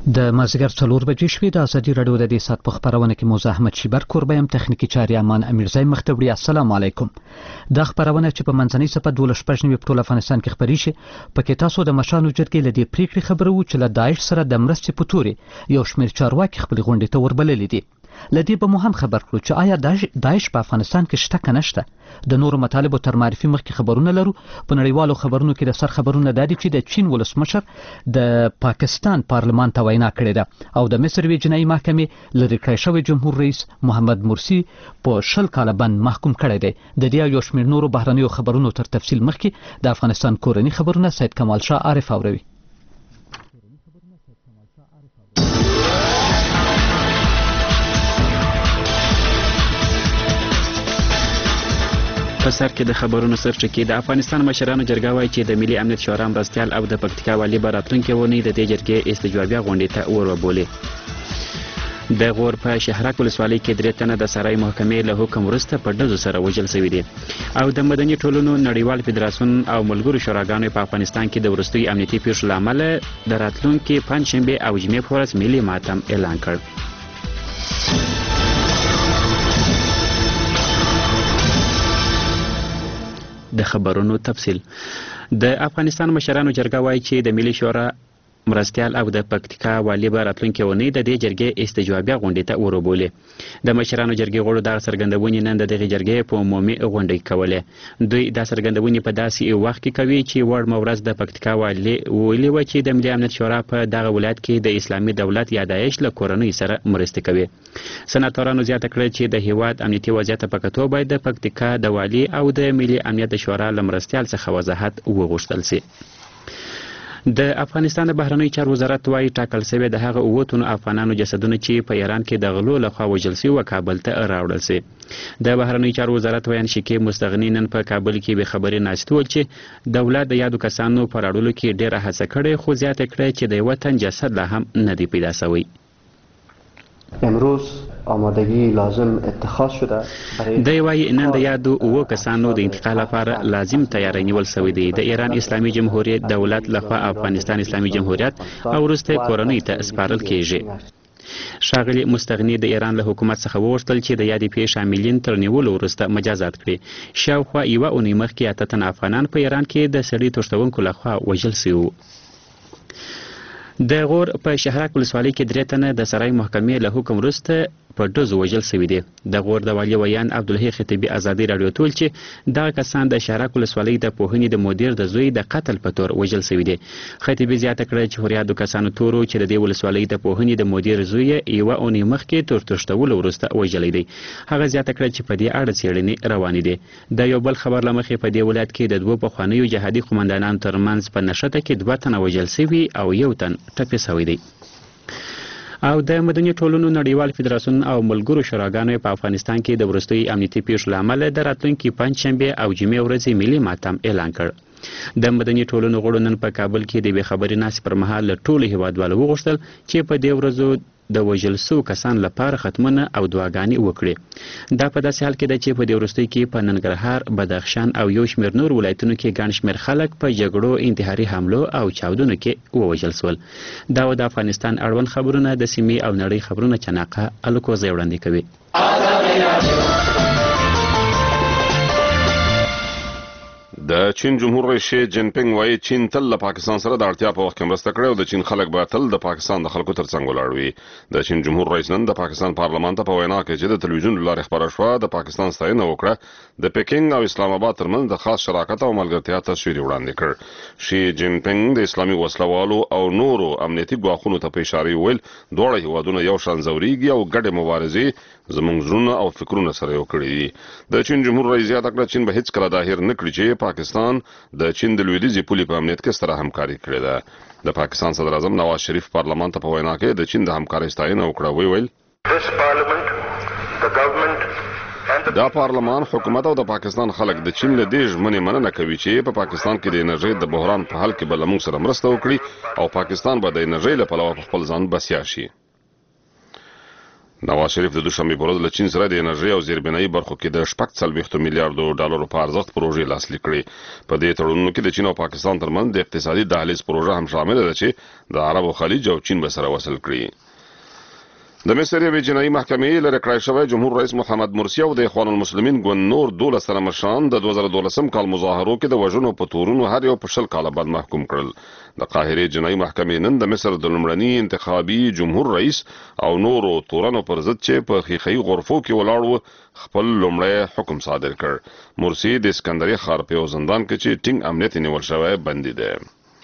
د مازدیګر 4 بجې شوې د ازادي راډیو د دې ساعت په خبرونه کې موزه احمد شیبر کوربه يم، تخنیکی چاري امان امیرزی مختبړي. السلام علیکم. د خبرونه چې په منځنۍ صفه 12 په ټول افغانستان کې خبري شي، پکې تاسو د مشرانو جرګې له دې پریکړې خبرو چې له داعش سره د مرستې په تورې یو شمېر چارواکي خپل غونډې ته وربللې دي. لدې به مو هم خبر کړو چې آیا داعش په افغانستان کې شته که نشته. د نورو مطالبو تر معرفي مخکې خبرونه لرو. په نړیوالو خبرونو کې د سر خبرونه دا دي چې د چین ولسمشر د پاکستان پارلمان ته وینا کړې ده او د مصر جنایي محکمې لرې کړی شوی جمهور رئیس محمد مرسی په 10 کاله بند محکوم کړی دی. د دې یو شمېر نورو بهرنیو خبرونو تر تفصیل مخکې د افغانستان کورني خبرونه سید کمال شاه عارف اوروي. په سر کې د خبرونو سرچکې د افغانستان مشرانو جرګه وایي چې د ملي امنیت شورا مرستیال او د پکتیکا والي به راتلونکې اونۍ د دې جرګې استجوابیه غونډې ته وروبولي. د غور په شهرک ولسوالۍ کې 3 تنه د سرای محکمې له حکم وروسته په ډزو سره وژل شوي دي او د مدني ټولنو نړیوال فدراسیون او ملګرو شوراګانو په افغانستان کې د وروستیو امنیتي پیښو له امله د راتلونکي پنجشنبې او جمعې په ورځ ملي ماتم اعلان کړ. د خبرونو تفصیل. د افغانستان مشرانو جرګه وایي چې د ملي شورا مرستیال او د پکتیکا والي به راتلونکې اونۍ د دې جرګې استجوابیه غونډې ته وروبولي. د مشرانو جرګې غړو دغه څرګندونې نن د دغې جرګې په عمومي غونډه کې کولې. دوی دا څرګندونې په داسې وخت کې کوي چې وړمه ورځ د پکتیکا والي ویلي وه چې د ملي امنیت شورا په دغه ولایت کې د اسلامي دولت یا داعش له کورنۍ سره مرستې کوي. سناتورانو زیاته کړه چې د هیواد امنیتي وضعیت په کتو باید د پکتیکا د والي او د ملي امنیت شورا له مرستیال څخه وضاحت وغوښتل شي. د افغانستان د بهرنیو چارو وزارت وايي ټاکل شوی د هغه 9 تنو افغانانو جسدونه چې په ایران کې د غلو لخوا وژل شوي کابل ته راوړل شي. د بهرنیو چارو وزارت ویان شکیب مستغنی نن په کابل کې به خبري ناشته ول چې دولت د یادو کسانو پر راوړلو کې ډیره هڅه کړې خو زیاته کړې چې د یو تن جسد لا هم نه دی پیدا شوی. امروز آمادگی لازم اتخاذ شده. دی وايي نن د یادو 9 کسانو د انتقال لپاره لازم تیاری نیول شوی دی. د ایران اسلامي جمهوریت دولت لخوا افغانستان اسلامي جمهوریت او وروسته کورنۍ ته سپارل کیږي. ښاغلي مستغنی د ایران له حکومت څخه وغوښتل چې د یادې پیښې عاملین تر نیولو وروسته مجازات کړي. شاوخوا یوه اونۍ مخکې 8 تنه افغانان په ایران کې د سړي تښتونکو لخوا وژل شوي وو. د غور په شهرک ولسوالۍ کې 3 تنه د سرای محکمې له حکم وروسته په ډزو وژل شوي دي. د غور د والي ویان عبدالحی خطیبي ازادي راډیو ته ویل چې دغه کسان د شهرک ولسوالۍ د پوهنې د مدیر د زوی د قتل په تور وژل شوي دي. خطیبي زیاته کړه چې هوریادو کسانو تورو چې د دې ولسوالۍ د پوهنې د مدیر زوی یوه اونۍ مخکې تر تښتولو وروسته وژلی دی. هغه زیاته کړه چې په دې اړه څېړنې روانې دي. د یو بل خبر له مخې په دې ولایت کې د 2 پخوانیو جهادي قومندانانو ترمنځ په نښته کې 2 تنه وژل شوي او 1 تن ټپي شوی دی. او د مدني ټولنو نړیوال فدراسیون او ملګرو شوراګانو په افغانستان کې د وروستیو امنیتي پیښو له امله د راتلونکي پنجشنبې او جمعې ورځې ملي ماتم اعلان کړ. د مدني ټولنو غړو نن په کابل کې د بې خبرۍ ناستې پر مهال له ټولو هیوادوالو وغوښتل چې په دې ورځو د وژل شوو کسان لپاره ختمونه او دعاګانې وکړي. دا په داسې حال کې ده چې په دې وروستیو کې په ننګرهار، بدخشان او یو شمېر نور ولایتونو کې ګڼ شمېر خلک په جګړو، انتحاري حملو او چاودنو کې ووژل شول. دا و د افغانستان اړوند خبرونه. د سیمې او نړۍ خبرونه چناقه الکوزی وړاندې کوي. د چین جمهور رئیس شي جین پینګ وایي چین تل له پاکستان سره د اړتیا په وخت کې مرسته کړې او د چین خلک به تل د پاکستان د خلکو ترڅنګ ولاړ وي. د چین جمهور رئیس نن د پاکستان پارلمان ته په وینا کې چې د تلویزیون له لارې خبره شوه د پاکستان ستاینه وکړه د پکینګ او اسلام آباد ترمنځ د خاص شراکت او ملګرتیا تصویر وړاندې کړ. شي جین پینګ د اسلامي وسلوالو او نورو امنیتي ګواښونو ته په اشاره ویل دواړه هیوادونه یو شان ځورېږي او ګډې مبارزې زموږ زړونه او فکرونه سره یو کړي دي. د چین جمهور رئیس زیاته کړه چین به هیڅکله دا هېر نه کړي چې پاکستان د چین د لویدیځې پولې په امنیت کې ستره همکاري کړې ده. د پاکستان صدر اعظم نواز شریف پارلمان ته په وینا کې د چین د همکارۍ ستاینه وکړه. ویل دا پارلمان، حکومت او د پاکستان خلک د چین له دې ژمنې مننه کوي چې په پاکستان کې د انرژۍ د بحران په حل کې به له موږ سره مرسته وکړي او پاکستان به د انرژۍ له پلوه په خپل ځان بسیا شي. نواز شریف د دوشنبه په ورځ له چین سره د انرژي او زیربنایي برخو کې د 40 میلیارډ ډالرو په ارزښت پروژې لاسلیک کړې. په دې تړونونو کې د چین او پاکستان ترمنځ د اقتصادي دهلیز پروژه هم شامل ده چې د عرب خلیج او چین به سره وصل کړي. د مصر یوې جنایي محکمې لرې کړای شوی جمهور رئیس محمد مرسي او د اخوان المسلمین ګوند نور 12 سره مشران د 2012 کال مظاهرو کې د وژنو په تورونو هر یو په 10 کاله بعد محکوم کړل. د قاهرې جنایي محکمې نن د مصر د لومړني انتخابي جمهور رئیس او نورو تورنو پر ضد چې په خیخي غرفو کې ولاړ و خپل لومړی حکم صادر کړ. مرسي د اسکندري ښار په زندان کې چې ټینګ امنیت نیول شوی بندي دی.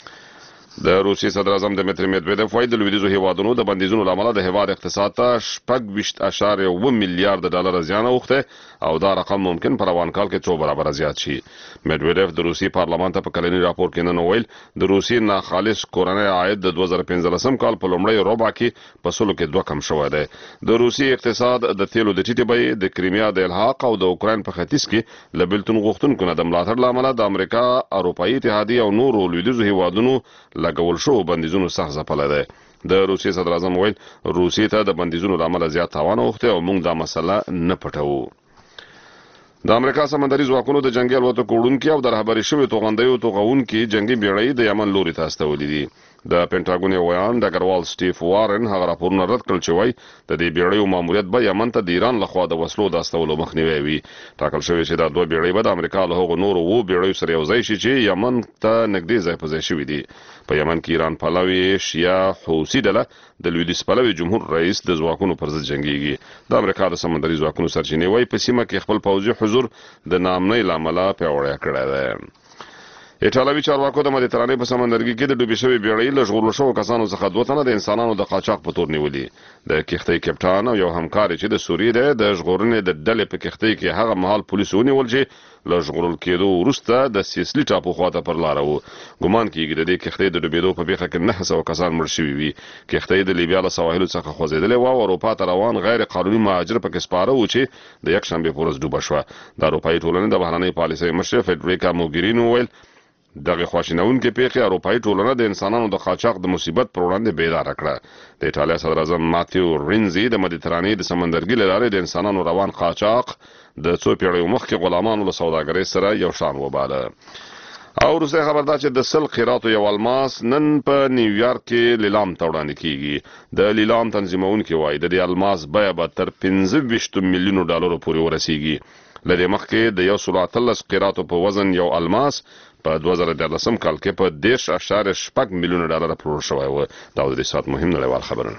د روسي صدر اعظم دمیتری میدویدف وايي د لویدیځو هیوادونو د بندیزونو لامل د هیواد اقتصاد ته 26.1 میلیارډ ډالر زیان اوښته او دا رقم ممکن په روان کال کې 2 برابر زیات شي. میدویدف د روسي پارلمان ته په کلني راپور کې نن ویل د روسي ناخالص کورنۍ عاید د 2015 کال په لومړۍ ربع کې په سلو کې 2 کم شوی دی. د روسي اقتصاد د تیلو د ټیټې بیې د کریمیا د الحاق او د اوکراین په ختیځ کې له بیلتون غوښتونکو نه د ملاتړ لامل د امریکا، اروپایي اتحادیه او نورو لویدیځو هیوادونو لګول شو بندیزونو سخت ځپلی دی. د روسیې صدر اعظم ویل روسیې ته د بندیزونو له امله زیات تاوان اوښتی او موږ دا مسله نه پټوو. د امریکا سمندري ځواکونو د جنګي الوتکو وړونکي او د رهبري شویو توغندیو توغونکي جنګي بیړۍ د یمن لوري ته استولي دي. د پینټاګون ویان ډګروال سټیف وارن هغه راپورونه رد کړل چې وایي د دې بیړیو ماموریت به یمن ته د ایران لخوا د وسلو د استولو مخنیوی وي. ټاکل شوی چې دا 2 بیړۍ به د امریکا له هغو نورو 2 بیړیو سره یو ځای شي چې یمن ته نږدې ځای په ځای شوي دي. په یمن کې ایران پلوي شیعه حوثي ډله د لویدیځ پلوي جمهور رئیس د ځواکونو پر ضد جنګيږي. د امریکا د سمندري ځواکونو سرچینې وایي په سیمه کې خپل پوځي حضور د ناامنۍ له امله پیاوړی کړی دی. ایټالوي چارواکو د مدیترانې په سمندرګي کې د ډوبې شوې بیړۍ له ژغورل شوو کسانو څخه 2 تنه د انسانانو د قاچاق په تور نیولي. د کښتۍ کپټان او یو همکار چې د سوریې دی د ژغورنې د ډلې په کښتۍ کې هغه مهال پولیسو ونیول چې له ژغورل کېدو وروسته د سیسلي ټاپو خواته پر لاره و. ګمان کېږي د دې کښتۍ د ډوبېدو په پیښه کې 900 کسان مړ شوي وي. کښتۍ د لیبیا له سواحلو څخه خوځېدلې وه او اروپا ته روان غیر قانوني مهاجر پکې سپاره و چې د یکشنبې په ورځ ډوبه شوه. د اروپایي ټولنې د بهرنۍ پالیسۍ مشر فیډریکا موګریني وویل دغه خواشینونکې پیښې اروپایي ټولنه د انسانانو د قاچاق د مصیبت پر وړاندې بیداره کړه. د ایټالیا صدر اعظم ماتیو رینزي د مدیترانې د سمندرګي له لارې د انسانانو روان قاچاق د 2 پیړیو مخکې غلامانو له سوداګرۍ سره یو شان وباله. او وروستی خبر دا چې د 100 قیراتو یو الماس نن په نیویارک کې لیلام ته وړاندې کیږي. د لیلام تنظیمونکي وایي د دې الماس بیه به تر 25 میلیونو ډالرو پورې ورسیږي. له دې مخکې د 113 قیراتو په وزن یو الماس په 2013 کال کې په 10.8 میلیون ډالر پلور شوی و. دا د دې ساعت مهم نړیوال خبرونه.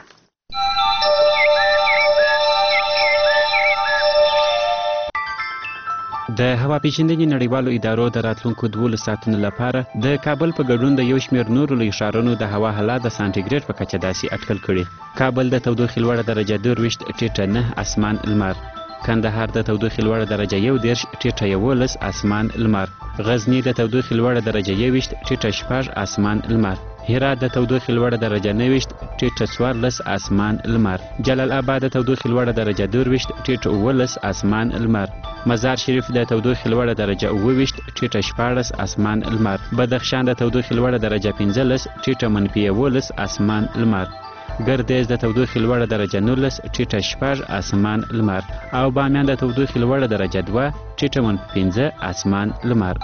د هوا پیژندنې نړیوالو ادارو د راتلونکو 12 ساعتونو لپاره د کابل په ګډون د یو شمېر نورو لوی ښارونو د هوا حالات د سانټیګریډ په کچه داسې اټکل کړي. کابل د تودوخې لوړه درجه 22 ټیټه 9 اسمان لمر، کندهار د تودوخې لوړه درجه 11 ټیټه 11 اسمان لمر، غزنی د تودوخې لوړه درجه 20 ټیټه 6 اسمان لمر، هرات د تودوخې لوړه درجه 90 ټیټه 14 اسمان لمر، جلال آباد د تودوخې لوړه درجه 22 ټیټه 19 اسمان لمر، مزار شریف د تودوخې لوړه درجه 28 ټیټه 14 اسمان لمر، بدخشان د تودوخې لوړه درجه 15 ټیټه -11 اسمان لمر، ګردیز د تودوخې لوړه درجه 19 ټیټه 6 اسمان لمر او بامیان د تودوخې لوړه درجه 2 ټیټه -15 اسمان لمر.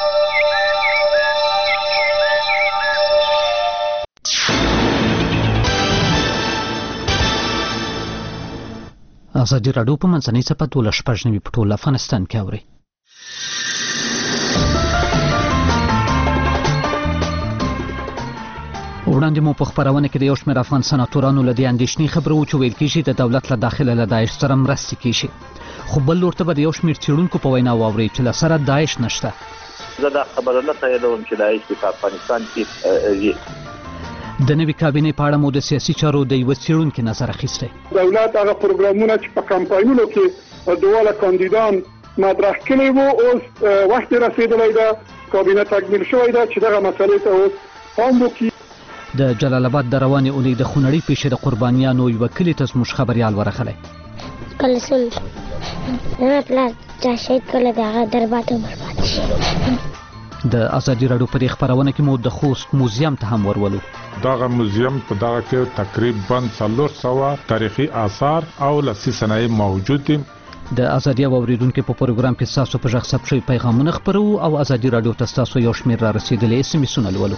ازادي راډیو په منځنۍ څپه 12 په ټول افغانستان کې اوري. وړاندې مو په خبرونه کې د یو شمېر افغان سناتورانو له دې اندېښنې خبرو چې ویل کېږي د دولت له داخله له داعش سره مرستې کېږي، خو بل لور ته به د یو شمېر څېړونکو په وینا واورئ چې له سره داعش نشته. زه دا خبره نه تاییدوم چې داعش په افغانستان کې وي. د نوې کابینې په اړه مو د سیاسي چارو د یوه څېړونکي نظر اخیستی. دولت هغه پروګرامونه چې په کمپاینونو کې دواړه کاندیدان مطرح کړي وو اوس وخت رسېدلی ده، کابینه تکمیل شوی ده چې دغه مسلې ته اوس پام وکړي. د جلال آباد د روانې اونۍ د خونړۍ پیښې د قربانیانو یوه کلي ته زموږ خبریال ورغلی. کلثوم زما پلار چا شهید کړی د هغه دربار ته برباد شي. د ازادي راډیو په خبرونه کې مو د خوست موزیم ته هم ورولو. دغه موزیم په دغه کې تقریبا 400 تاریخي آثار او لاسي صنایع موجود دي. د ازادي اوریدونکو په پروګرام کې تاسو په ژغ ثبت شوی پیغامونه خبرو او ازادي راډیو ته تاسو یو شمېر را رسیدلې اس ام اسونه لولو.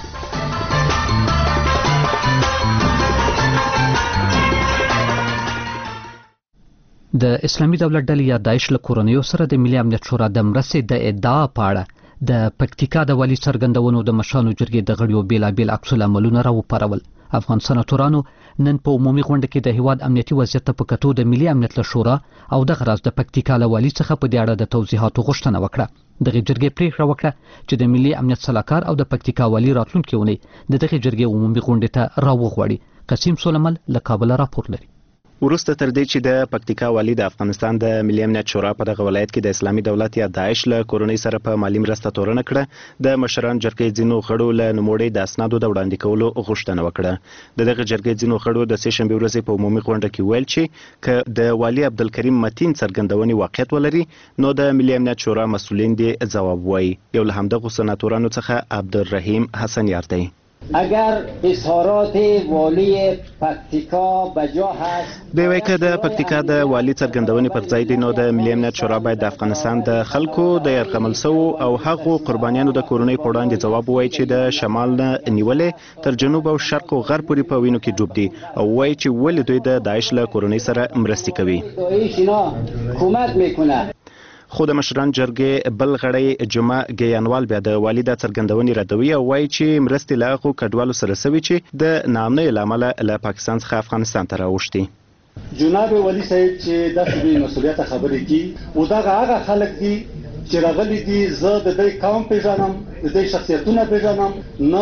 د اسلامي دولت ډلې یا داعش له کورنیو سره د ملي امنیت شورا د مرستې د ادعا په اړه د پکتیکا د والي څرګندونو د مشرانو جرګې د غړیو بیلابیل عکس العملونه راوپارول. افغان سناتورانو نن په عمومي غونډه کې د هیواد امنیتي وضعیت ته په کتو د ملي امنیت له شورا او دغه راز د پکتیکا له والي څخه په دې اړه د توضیحاتو غوښتنه وکړه. دغه جرګې پریکړه وکړه چې د ملي امنیت سلاکار او د پکتیکا والي راتلونکي اونۍ د دغه جرګې عمومي غونډې ته راوغواړي. قسیم سولمل له کابل راپور لري. وروسته تر دې چې د پکتیکا والی د افغانستان د ملي امنیت شورا په دغه ولایت کې د اسلامي دولت یا داعش له کورنۍ سره په مالی مرسته تورنه کړه، د مشران جرګې ځینو غړو له نوموړي د اسنادو د وړاندې کولو غوښتنه وکړه. د دغه جرګې ځینو غړو د سه شنبې ورځې په عمومي غونډه کې ویل چې که د والی عبدالکریم متین څرګندونې واقعیت ولري نو د ملي امنیت شورا مسؤلین دې ځواب وایي. یو له همدغو سناتورانو څخه عبدالرحیم حسن یار دی. اگر اظهارات والی پکتیکا بجا هست دی وایي که د پکتیکا د والی څرګندونې پر ځای دي نو د ملي امنیت شورا باید د افغانستان د خلکو د یرغمل شوو او هغو قربانیانو د کورنۍ په وړاندې ځواب ووایي چې د شمال نه نیولې تر جنوب او شرق او غرب پورې په وینو کې ډوب دي او وایي چې ولې دوی د داعش له کورنۍ سره مرستې کوي. حکومت میکنه. خو د مشران جرګې بل غړی جمعه ګیانوال بیا د والي د څرګندونې ردوي او وایي چې مرستې له هغو کډوالو سره سوي چې د ناامنۍ له امله له پاکستان څخه افغانستان ته راوښتي. جناب والي صاحب چې داسې بې مسؤلیته خبرې کوي او دغه هغه خلک دي چې راغلي دي. زه د دوی قوم پیژنم، د دوی شخصیتونه پیژنم،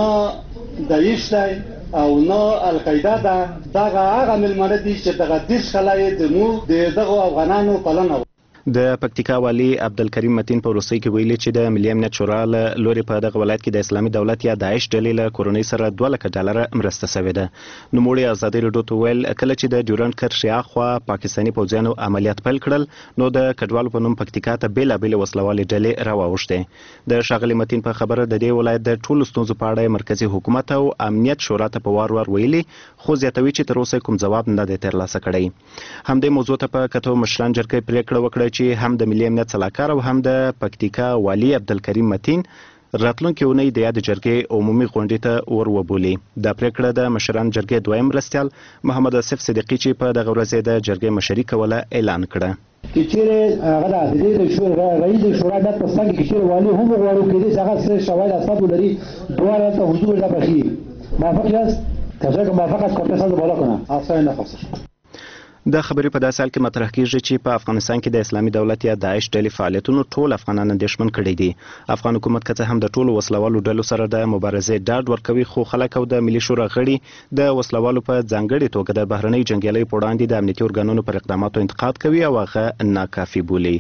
نه داعش دی او نه القاعده ده. دغه هغه مېلمانه دي چې دغه 10 کاله یې زموږ د دغو افغانانو پالنه. د پکتیکا والی عبدالکریم متین په وروستۍ کې ویلي چې د ملي امنیت شورا له لوري په دغه ولایت کې د اسلامي دولت یا داعش ډلې له کورنۍ سره $2,00,000 مرسته شوې ده. نوموړي ازادي راډیو ته ویل کله چې د ډیورنډ کرښې اخوا پاکستاني پوځیانو عملیات پیل کړل نو د کډوالو په نوم پکتیکا ته بیلابېلې وسلوالې ډلې راواوښتې. د ښاغلي متین په خبره د دې ولایت د ټولو ستونزو په اړه مرکزي حکومت او امنیت شورا ته په وار ویلي خو زیاتوي چې تر اوسه کوم ځواب نه دی ترلاسه کړی. همدې موضوع ته په کتو مشران جرګې پریکړه وکړه چې هم د ملي امنیت سلاکار او هم د پکتیکا والی عبدالکریم متین راتلونکي اونۍ د یاد جرګې عمومي غونډې ته ور وبولي. دا پریکړه د مشران جرګې دویم مرستیال محمد اسف صدیقي چې په دغه ورځ د جرګې مشري کوله اعلان کړه. چې چیرې هغه د عدالت شورا رئیس شورا د پرسنګ کې چیرې والی هم غواړو کې دې هغه سره شواهد اسباب لري دواړه ته حضور لا بخي موافق یاست؟ کله موافق است کارت ساز بالا کنه آسان نخواست. د خبرې په داسې حال کې مطرح کیږي چې په افغانستان کې د اسلامي دولت یا داعش ډلې فعالیتونو ټول افغانان اندېښمن کړي دي. افغان حکومت که څه هم د ټولو وسلوالو ډلو سره د مبارزې ډاډ ورکوي خو خلک او د ملي شورا غړي د وسلوالو په ځانګړې توګه د بهرنۍ جنګیالیو په وړاندې د امنیتي ارګانونو پر اقداماتو انتقاد کوي او هغه ناکافي بولي.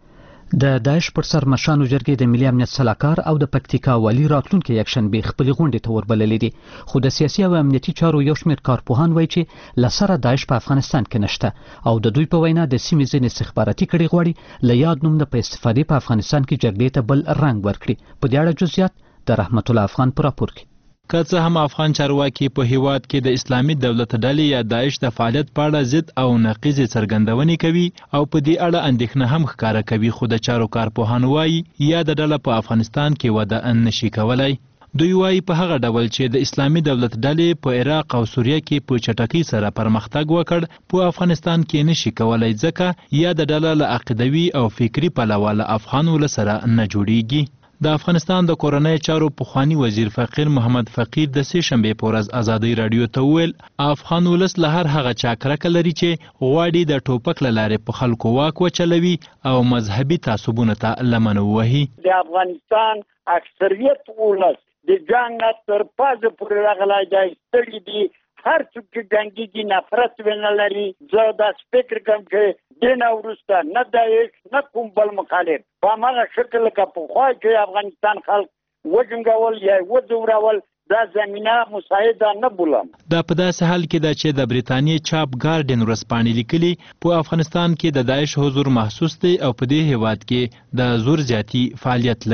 د داعش پر سر مشرانو جرګې د ملي امنیت سلاکار او د پکتیکا والی راتلونکي یکشنبې خپلې غونډې ته وربللې دي خو د سیاسي او امنیتي چارو یو شمېر کارپوهان وایي چې له سره داعش په افغانستان کې نشته او د دوی په وینا د سیمې ځینې استخباراتي کړۍ غواړي له یاد نوم نه په استفادې په افغانستان کې جګړې ته بل رنګ ورکړي. په دې اړه جزئیات د رحمت الله افغان په راپور کې. که څه هم افغان چارواکي په هیواد کې د اسلامي دولت ډلې یا داعش د فعالیت په اړه ضد او نقیضې څرګندونې کوي او په دې اړه اندېښنه هم ښکاره کوي خو د چارو کارپوهان وایي یا د ډله په افغانستان کې وده نشي کولی. دوی وایي په هغه ډول چې د اسلامي دولت ډلې په عراق او سوریه کې په چټکۍ سره پرمختګ وکړ په افغانستان کې نشي کولی ځکه یا د ډله له عقیدوي او فکري پلوه له افغان ولس سره نه جوړیږي. د افغانستان د کورنۍ چارو پخوانی وزیر فقیر محمد فقیر د سه شنبې په ورځ ازادي راډیو ته وویل افغان ولس له هر هغه چا کرکه لري چې غواړي د ټوپک له لارې په خلکو واک وچلوي او مذهبي تعصبونو ته لمن ووهي. د افغانستان اکثریت ولس د جنګ تر پازه پورې راغلی دی، ستړي دي، هر څوک چې جنګیږي نفرت ونه لري. زه داسې فکر کوم چې دین وروسته نه داعش نه کوم بل مخالف په هماغه شکل لکه پخوا چې افغانستان خلک وجنګول یا وځورول دا زمینه مساعده نه بولم. دا په داسې حال کې ده چې د بریتانیې چاپ ګارډین ورځپاڼې لیکلي په افغانستان کې د داعش حضور محسوس دی او په دې هیواد کې د زور زیاتی فعالیت لري.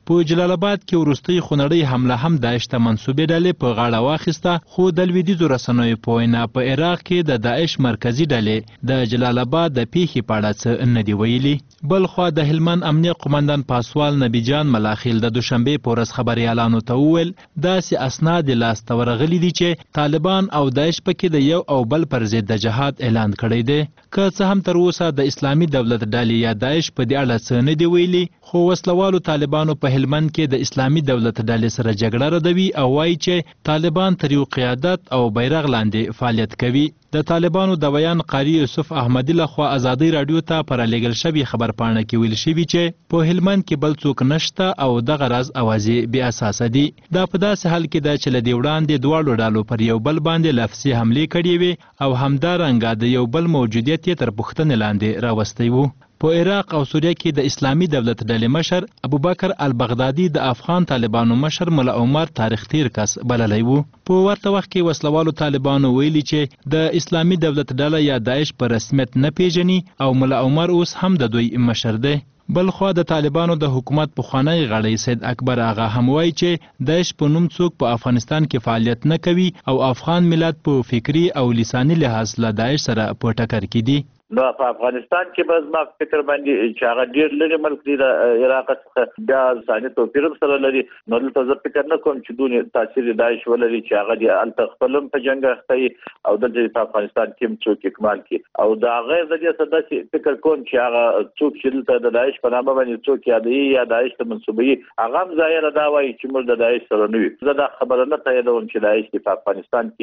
په جلال آباد کې وروستۍ خونړۍ حمله هم داعش ته منسوبې ډلې په غاړه واخیسته، خو د لویدیځو رسنیو په وینا په عراق کې د داعش مرکزي ډلې د جلال آباد د پیښې په اړه څه نه دي ویلي. بل خوا د هلمند امنیه قومندان پاسوال نبی جان ملاخیل د دوشنبې په ورځ خبریالانو ته وویل داسې اسناد لاسته ورغلي دي چې طالبان او داعش پکې د یو او بل پر ضد د جهاد اعلان کړی دی. که څه هم تر اوسه د اسلامي دولت ډلې یا داعش په دې اړه څه نه دي ویلي، خو وسلوالو طالبانو په هلمند کې د اسلامي دولت ډلې سره جګړه ردوي او وایي چې طالبان تر یو قیادت او بیرغ لاندې فعالیت کوي. د طالبانو د بیان قاری یوسف احمدی لخوا ازادي رادیو ته پر لېږل شوی خبرپاڼه کې ویل شوي چې په هلمند کې بل څوک نشته او دغه راز اوازې بې اساسه دي. دا په داسې حال کې ده چې له دې وړاندې دواړو ډلو پر یو بل باندې لفظي حملې کړې وې او همدارنګه د یو بل موجودیت یې تر پوښتنې لاندې راوستی و. په عراق او سوریه کې د اسلامي دولت ډلې مشر ابوبکر البغدادي د افغان طالبانو مشر ملا عمر تاریخ تیر کس بللی و. په ورته وخت کې وسلوالو طالبانو ویلي چې د اسلامي دولت ډله یا داعش په رسمیت نه پیژني او ملا عمر اوس هم د دوی مشر دی. بل خوا د طالبانو د حکومت پخوانی غړی سید اکبر آغا هم وایي چې داعش په نوم څوک په افغانستان کې فعالیت نه کوي او افغان ملت په فکری او لساني لحاظ له داعش سره په ټکر کې دي. نو په افغانستان کې بس ما فکر باندې چې هغه ډیر لري ملک دی د عراق څخه بیا ځاني توپیر سره لري، نو دلته زه فکر نه کوم چې دونه تاثیر داعش ولري چې هغه دی الته خپلم په جنگ اخته او د افغانستان کې څوک اکمال کی او دا غیر د دې صدا چې فکر کوم چې هغه څوک چې دلته د داعش په نامه باندې څوک یادي یا داعش ته منسوبي هغه هم ظاهر دا وایي چې موږ د داعش سره نه یو. زه دا خبره نه تاییدوم چې داعش په افغانستان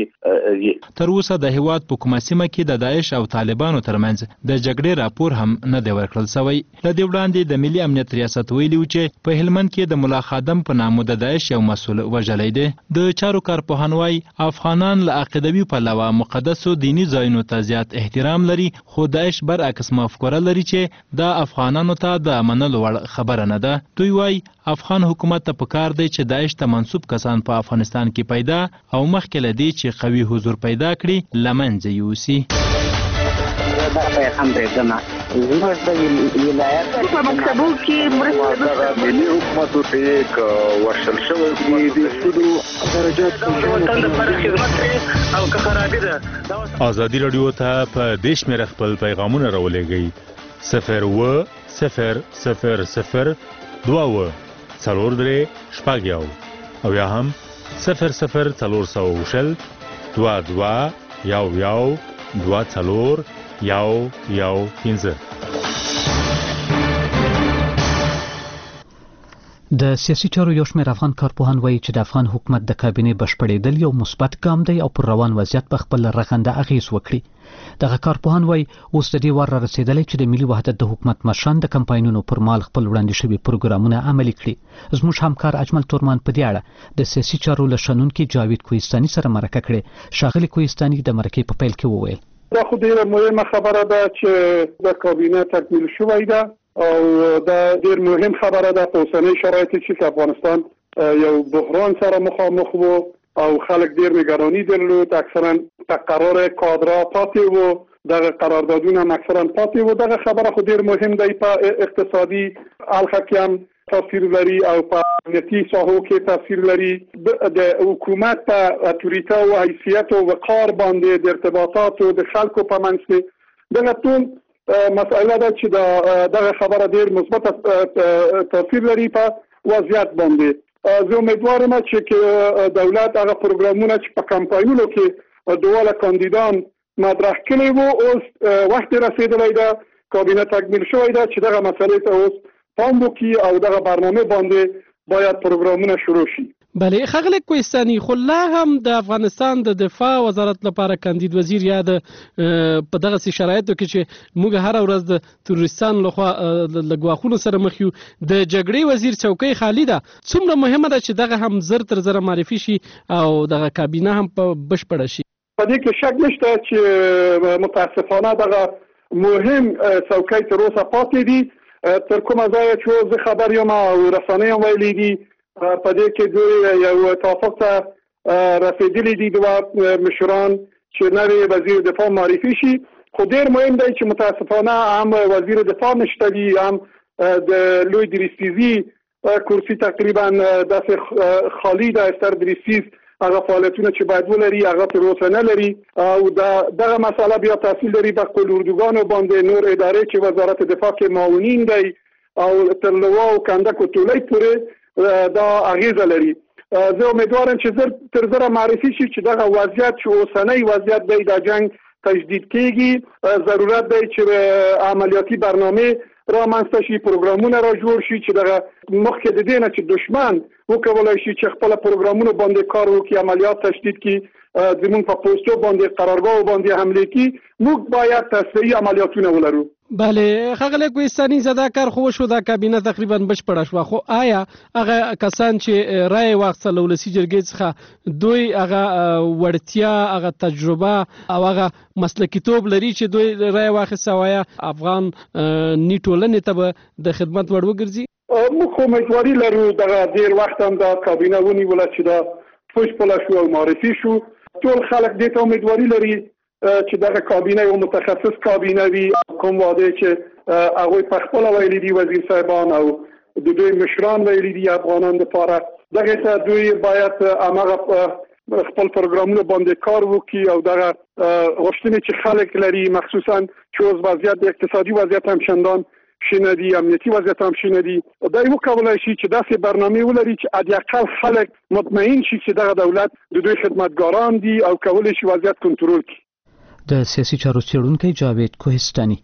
کې تر اوسه د هیواد په کومه سیمه کې د داعش او طالبانو ترمنځ د جګړې راپور هم نه دی ورکړل شوی. له دې وړاندې د ملي امنیت ریاست ویلي و چې په هلمند کې د ملا خادم په نامه د داعش یو مسؤل وژلی دی. د چارو کارپوهان وایي افغانان له عقیدوي پلوه مقدسو دیني ځایونو ته زیات احترام لري، خو داعش برعکس مفکوره لري چې دا افغانانو ته د منلو وړ خبره نه ده. دوی وایي افغان حکومت ته پکار دی چې داعش ته منسوب کسان په افغانستان کې پیدا او مخکې له دې چې قوي حضور پیدا کړي له منځه یوسي. دا پیغام درځم زموږ د ولایت په مکتبو کې مرسته ملي حکومت ته یک ورشل شوی دی د سودو درجات وطن لپاره خدمت او که خرابې ده. ازادي رادیو ته په دیش مې خپل پیغامونه راولېږئ 02000 2 څلور درې شپږ یو او یا هم 00400 22 یو 2 څلور یو 15. د سیاسي چارو یو شمېر افغان کارپوهان وایي چې د افغان حکومت د کابینې بشپړېدل یو مثبت ګام دی او پر روان وضعیت په خپل رغنده اغېز وکړي. دغه کارپوهان وایي اوس د دې وار رسېدلی چې د ملي وحدت د حکومت مشران د کمپاینونو پر مال خپل وړاندې شوي پروګرامونه عملي کړي. زموږ همکار اجمل تورمان په دې اړه د سیاسي چارو له شنونکي جاوید کوهستاني سره مرکه کړې. ښاغلي کوهستاني د مرکې په پیل کې وویل دا خو ډیره مهمه خبره ده چې د کابینه تکمیل شوی ده او دا ډیر مهم خبره ده په اوسنۍ شرایطو کې افغانستان یو بحران سره مخامخ وو او خلک ډیر نگرانی درلود، اکثرا تقرار کادرا پاتې وو، دغه قراردادونه اکثرا پاتې وو. دغه خبره خو ډیر مهم دی په اقتصادي اړخ کې هم تاثیر لري او په امنیتي ساحو کې تاثیر لري. د حکومت په اتوریته او حیثیت او وقار باندې د ارتباطات او د خلکو په منځ کې دغه ټول مسئله ده چې دغه خبره ډیر مثبت تاثیر لري په وضعیت باندې. زه امیدوارم چې دولت هغه پروګرامونه چې په کمپاینونو کې دواړه کاندیدان مطرح کړي وو اوس وخت رسیدلی ده، کابینه تکمیل شوی ده چې دغه مسئله ته اوس پام وکړي او دغه برنامه باندې باید پروګرامونه شروع شي. بله ښاغلی کوهستاني، خو لا هم د افغانستان د دفاع وزارت لپاره کاندید وزیر یا د په دغسې شرایطو کې چې موږ هره ورځ د تروریستانو لخوا له ګواښونو سره مخ یو، د جګړې وزیر چوکۍ خالي ده. څومره مهمه ده چې دغه هم زر تر زره معرفي شي او دغه کابینه هم په بشپړه شي؟ په دې کې شک نشته چې متاسفانه دغه مهم څوکۍ تر اوسه پاتې دي. تر کومه ځایه چې زه خبر یم او رسنۍ هم ویلي دي په دې کې دوی یو توافق ته رسېدلي دي دوه مشران چې نوی وزیر دفاع معرفي شي. خو ډېر مهم دی چې متاسفانه هم وزیر دفاع نشته دي، هم د لوی دریستیزي کرسي تقریبا داسې خالی ده از سر دریسیز هغه فعالیتونه چې باید ولري هغه تر اوسه نه لري او دغه مسله بیا تاثیر لري په خپل اردوګانو باندې نور ادارې چې وزارت دفاع کې معاونین دی او تر لوا او کندک او تولی پورې دا اغیزه لري. زه امیدوارم چې تر زره معرفي شي چې دغه وضعیت چې اوسنی وضعیت دی د جنگ تجدید کېږي ضرورت دی چې عملیاتي برنامه را منځته شي پروګرامونه را جوړ شي چې دغه مخکې د دې نه چې دشمن وکولای شي چې خپل پروګرامونو باندې کار وکړي عملیات تشدید کړي زموږ په پوسټو باندې قرارګاه باندې حمله کړي موږ باید تصفیه عملیاتونه ولرو. بله ښاغلی کوهستاني زه کار خو وشو دا کابینه تقریبا بشپړه شوه خو آیا هغه کسان چې رایې واخیستله ولسي جرګې څخه دوی هغه وړتیا هغه تجربه او هغه مسلکیتوب لري چې دوی رایې واخیسته او آیا افغان ني ټولنې ته به د خدمت وړ وګرځي؟ موږ خو امیدواري لرو دغه ډېر وخت هم دا کابینه ونیوله چې دا بشپړه شو او معرفي شو. ټول خلک دې ته امیدواري لري چې دغه کابینه یو متخصص کابینه وي کوم واده چې هغه په خپل ویلي دي وزیر صاحبان او د دوی مشران ویلي دي افغانان لپاره دغه ته دوی باید هغه خپل پروګرامونه باندې کار وکړي او دغه غوښتنې چې خلک لري مخصوصا چې اوس وضعیت اقتصادي وضعیت هم چندان شنه دي امنیتي وضعیت هم شنه دي دا یو کولای شي چې داسې برنامه ولري چې حداقل خلک مطمئن شي چې دغه دولت د دوی خدمتګاران دي او کولای شي وضعیت کنټرول کړي. د سیاسي چارو څېړونکی جاوید کوهستاني.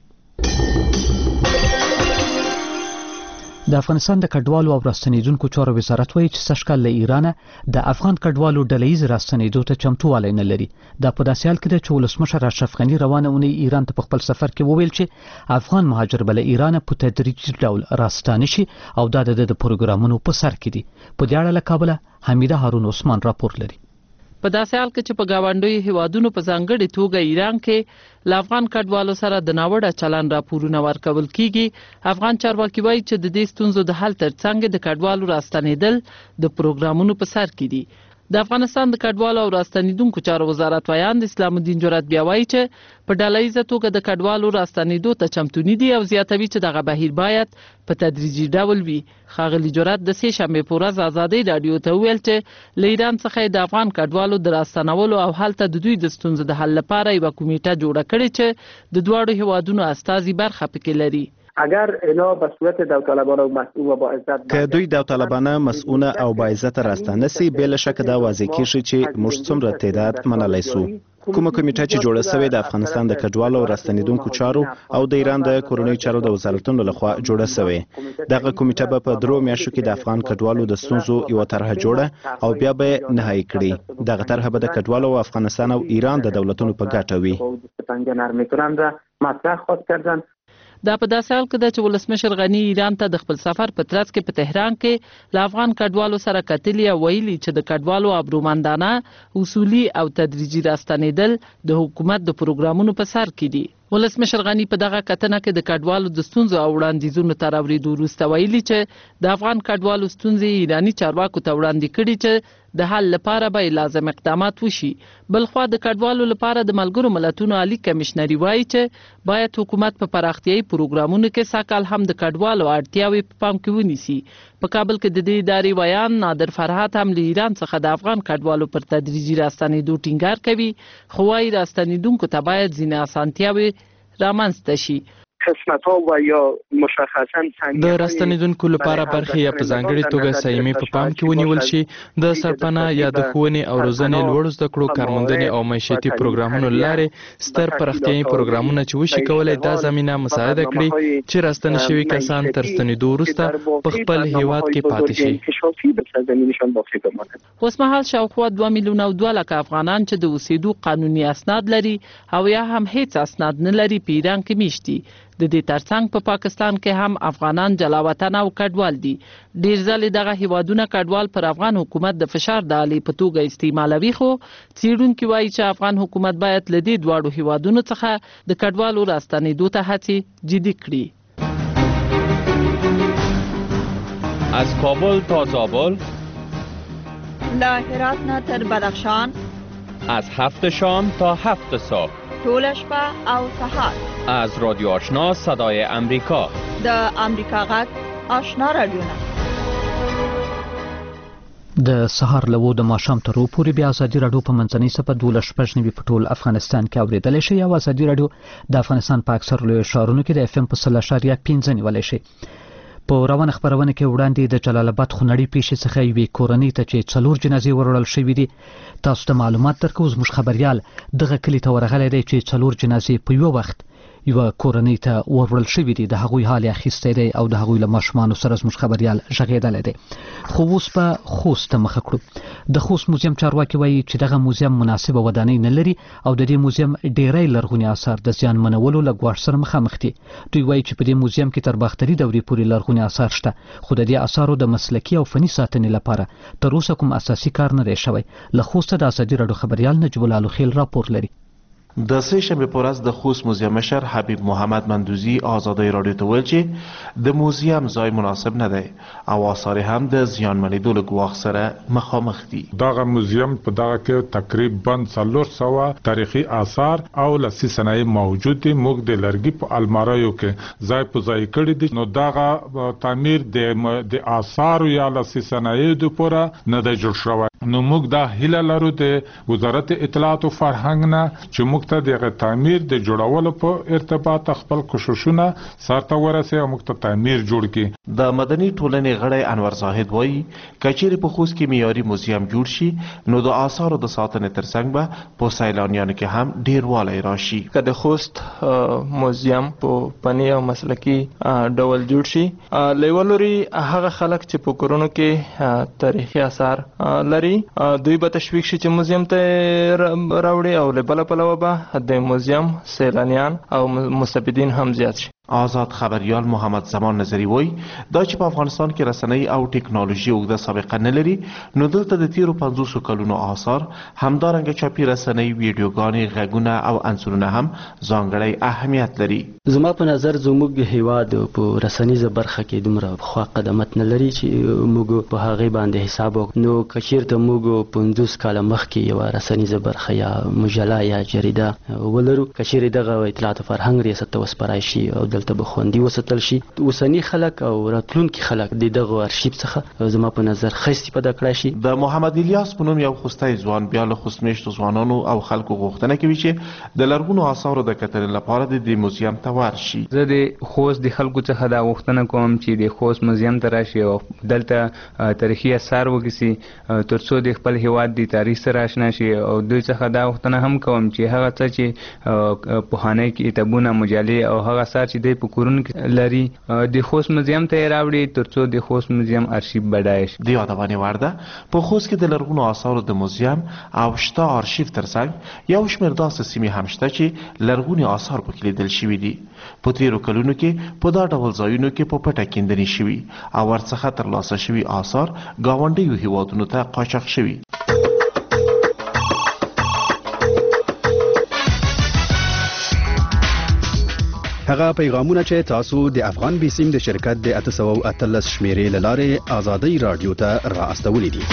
د افغانستان د کډوالو او راستنیدونکو چارو وزارت وایي چې سږکال له ایرانه د افغان کډوالو ډلهییز راستنیدو ته چمتووالی نه لري. دا په داسې حال کې ده چې ولسمشر اشرف غني روانه اونۍ ایران ته په خپل سفر کې وویل چې افغان مهاجر به له ایرانه په تدریجي ډول راستانه شي او دا د پروګرامونو په سر کې دي. په دې اړه له کابله حمیده هارون عثمان راپور لري. په داسې حال کې چې په گاونډیو هیوادونو په ځانګړې توګه ایران کې له افغان کډوالو سره د ناوړه چلن راپورونه ورکول کیږي افغان چارواکي وایي چې د دې ستونزو د حل ترڅنګ د کډوالو راستنیدل د پروګرامونو په سر کې دي. د افغانستان د کډوالو او راستنیدونکو چارو وزارت ویاند اسلام الدین جرات بیا وایي چې په ډلهییزه توګه د کډوالو راستنیدو ته چمتو نه دي او زیاتوي چې دغه بهیر باید په تدریجي ډول وي. ښاغلي جرات د سې شنبې په ورځ ازادۍ راډیو ته وویل چې له ایران څخه د افغان کډوالو د راستنولو او هلته د دوی د ستونزو د حل لپاره یوه کمیټه جوړه کړې چې د دواړو هیوادونو استازي برخه پکې لري. اگر اینا به صورت داوطلبانه و مسئول و با عزت که دوی داوطلبانه مسئول او با عزت راستانه سي بل شک دا واضح کیږي چې موږ څومره تعداد منلای سو. کومه کمیټه چې جوړه شوې د افغانستان د کډوالو او راستنیدونکو چارو او د ایران د کورنۍ چارو د وزارتونو لخوا جوړه شوې. دغه کمیټه به په 3 میاشتو کې د افغان کډوالو د ستونزو یو طرحه جوړه او بیا به نهایی کړي. دغه طرحه به د کډوالو او افغانستان او ایران د دولتونو په ګټه وي. دا په داسې حال کې ده چې ولسمشر غني ایران ته د خپل سفر په ترڅ کې په تهران کې له افغان کډوالو سره کتلي او ویلي چې د کډوالو ابرومندانه اصولي او تدریجي راستنیدل د حکومت د پروګرامونو په سر کې دي. ولسمشر غني په دغه کتنه کې د کډوالو د ستونزو او وړاندیزونو تر اورېدو وروسته ویلي چې د افغان کډوالو ستونزې ایراني چارواکو ته وړاندې کړي چې د حل لپاره به لازم اقدامات وشي. بلخوا د کډوالو لپاره د ملګرو ملتونو عالی کمشنري وایي چې باید حکومت په پراختیايي پروګرامونو کې ساکال هم د کډوالو اړتیاوې په پام کې ونیسي. په کابل کې د دې ادارې ویان نادر فرحات هم له ایران څخه د افغان کډوالو پر تدریجي راستنیدو ټینګار کوي خو وايي راستنیدونکو ته باید ځینې اسانتیاوې رامنځته شي. قسمت‌ها و یا مشخصا د راستنیدونکو لپاره برخې یا په ځانګړې توګه سایمې په پام کې ونیول شي. د سرپناه یا د ښوونې او روزنې لوړو زده کړو کارموندنې او معیشتي پروګرامونو لارې ستر پراختیايي پروګرامونه چې وشي کولای دا زمينه مساعده کړي چې راستنه شوي کسان تر ستنېدو وروسته په خپل هیواد کې پاتې شي. اوسمهال شاوخوا 2 میلیونه او 2 لکه افغانان چې د اوسېدو قانوني اسناد لري او یا هم هیڅ اسناد نه لري په ایران کې میشتي. د دې ترڅنګ په پاکستان کې هم افغانان جلا وطن او کډوال دي. ډیر ځلې دغه هیوادونه کډوال پر افغان حکومت د فشار د آلې په توګه استعمالوي خو څېړونکي وایي چې افغان حکومت باید له دې دواړو هیوادونو څخه د کډوالو راستنېدو ته هڅې جدي کړي. از کابل تا زابل، له هرات نه تر بدخشان، از 7 شام تا 7 صبح، طول شپه او سهار، از رادیو آشنا صدای امریکا، د امریکا غږ آشنا رادیو نه د سهار له 2 د ماښام تر 2 پورې بیا ازادي راډیو په منځنۍ صفحه 12 په ټول افغانستان کې اوریدلی شئ او ازادي راډیو د افغانستان په اکثر لویو ښارونو کې د FM په 0.5 نیولی شئ. په روانه خبرونه کې وړاندې د جلال آباد خونړۍ پیښې څخه یوې کورنۍ ته چې 4 جنازې وروړل شوې دي تاسو ته معلومات درکوو. زموږ خبریال دغه کلي ته ورغلی دی چې 4 جنازې په یو وخت یو کورنۍ ته وروړل شوې دي. د هغوی حال یې اخیستی دی او د هغوی له ماشومانو سره زموږ خبریال غږېدلی دی. خو اوس به خوست ته مخه کړو. د خوست موزیم چارواکي وایي چې دغه موزیم مناسبه ودانۍ نه لري او د دې موزیم ډیری لرغوني آثار د زیان منولو له ګواښ سره مخامخ دي. دوی وایي چې په دې موزیم کې تر باختري دورې پورې لرغوني آثار شته خو د دې آثارو د مسلکي او فني ساتنې لپاره تر اوسه کوم اساسي کار نه دی شوی. له خوسته د ازادي راډیو خبریال نجیب الله لوخیل راپور لري. د سه شنبه په ورځ د خوست موزیم مشر حبیب محمد مندوزی ازادي راډیو ته ویل چې د موزیم ځای مناسب نه دی او آثار هم د زیان منیدو له ګواښ سره مخامخ دي. دغه موزیم په دغه کې تقریبا 400 تاریخي آثار او لسی صنایع موجود دي. موږ د لرګي په الماریو کې ځای په ځای کړی دي. نو دغه تعمیر د آثار یا لسی صنایع د پوره نه دی جوړ شوی. نو موږ دا هیله لرو د وزارت اطلاعات او فرهنګ نه چې موږ ته د تعمیر د جوړولو په ارتباط خپل کوششونه سرته ورسوي او موږ ته تعمیر جوړ کړي. د مدني ټولنې غړی انور زاهد وایي کچېرې په خوست کې معیاري موزیم جوړ شي نو د آثارو د ساتنې ترڅنګ به په سیلانیانو کې هم ډیروالی راشي. که د خوست موزیم په فني او مسلکي ډول جوړ شي لیولوري هغه خلک چې په کورونو کې تاریخي آثار لري دوی به تشویق شي چې موزیم ته راوړي او له بله پلوه به د موزیم سیلانیان او مستفیدین هم زیات شي. آزاد خبریال محمد زمان نظری وایي دا چې په افغانستان کې رسنۍ او ټکنالوژي اوږده سابقه نه لري نو دلته د تیرو 500 کلونو آثار همدارنګه چاپي رسنۍ ویډیوګانې غږونه او انځورونه هم ځانګړی اهمیت لري. زما په نظر زموږ هیواد په رسنیزه برخه کې دومره خوا قدمت نه لري چې موږ په هغه باندې حساب وکړو. نو کچیرته موږ 50 کال مخکې یو رسنیزه برخه یا مجله یا جریده ولرو کچیرې دغه اطلاعات فرهنګ ریاست ته وسپارای شي او دلته به خوندي وساتل شي. اوسني خلک او راتلونکي خلک د دغه ارشیف څخه زما په نظر ښه استفاده کړای شي. د محمد الیاس په نوم یو خوستی ځوان بیا له خوستمیشتو ځوانانو او خلکو غوښتنه کوي چې د لرغونو آثارو د کتلې لپاره د موزیم ته ورشي. زه د خوست د خلکو څخه دا غوښتنه کوم چې د خوست موزیم ته راشي او دلته تاریخي آثار وګوري ترڅو د خپل هیواد د تاریخ سره آشنا شي او دوی څخه دا غوښتنه هم کوم چې هغه څه چې پوهانه کتابونه مجلې او هغه آثار چې په کورونو کې لري د خوست موزیم ته راوړي ترڅو د خوست موزیم ارشیف بډای شي. د یادونه ورده په خوست کې د لرغونو آثارو د موزیم او شته ارشیف ترڅنګ یو شمېر داسې سیمې هم شته چې لرغوني آثار پکې لیدل شوي دي. په تیرو کلونو کې په دا ډول ځایونو کې په پټه کیندنې شوي او ورڅخه ترلاسه شوي آثار ګاونډیو هیوادونو ته قاچاق شوي. هغه پیغامونه چې تاسو د افغان بیسیم د شرکت د 813 شمیرې لاره ازادي رادیو ته را استولې دي.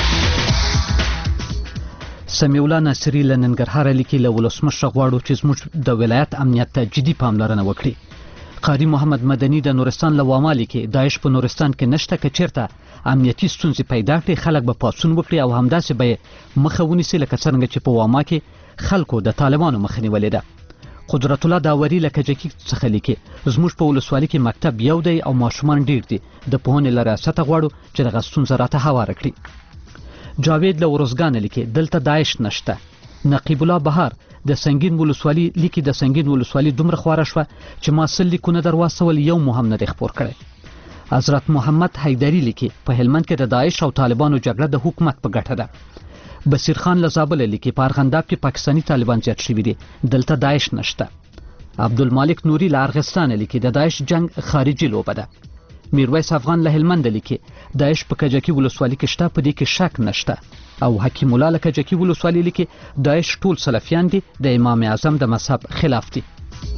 سمیع الله ناصری له ننګرهار لیکي له ولسمشر غواړو چې زموږ د ولایت امنیت ته جدي پاملرنه وکړي. قاری محمد مدني د نورستان له وامالي کې داعش په نورستان کې نشته که چیرته امنیتي ستونزې پیدا کړي خلک به پاڅون وکړي او همداسې به مخه ونیسي لکه څرنګه چې په واما کې خلکو د طالبانو مخه نیولې ده. قدرت الله داوري له کجکي څخه لیکي زموږ په ولسوالۍ کې مکتب یو دی او ماشومان ډیر دي د پوهنې له ریاست غواړو چې دغه ستونزه راته هواره کړي. جاوید له ورزګان لیکي دلته داعش نشته. نقیب الله بهار د سنگین ولسوالۍ لیکي د سنگین ولسوالۍ دومره خواره شوه چې ما سل لیکونه در واستول یو مهم نه دی خپور کړی. حضرت محمد حیدری لیکي په هلمند کې د داعش او طالبانو جګړه د حکومت په ګټه ده. بصیر خان له زابل لیکي په ارغنداب کې پاکستانی طالبان زیات شوي دي دلته داعش نشته. عبدالمالک نوري له ارغستان لیکي د داعش جنگ خارجي لوبه ده. میرویس افغان له هلمند لیکي داعش په کجکي ولسوالۍ کې شته په دې کې شک نشته. او حکیم الله له کجکي ولسوالۍ لیکي داعش ټول سلفیان دي د امام اعظم د مذهب خلاف دي.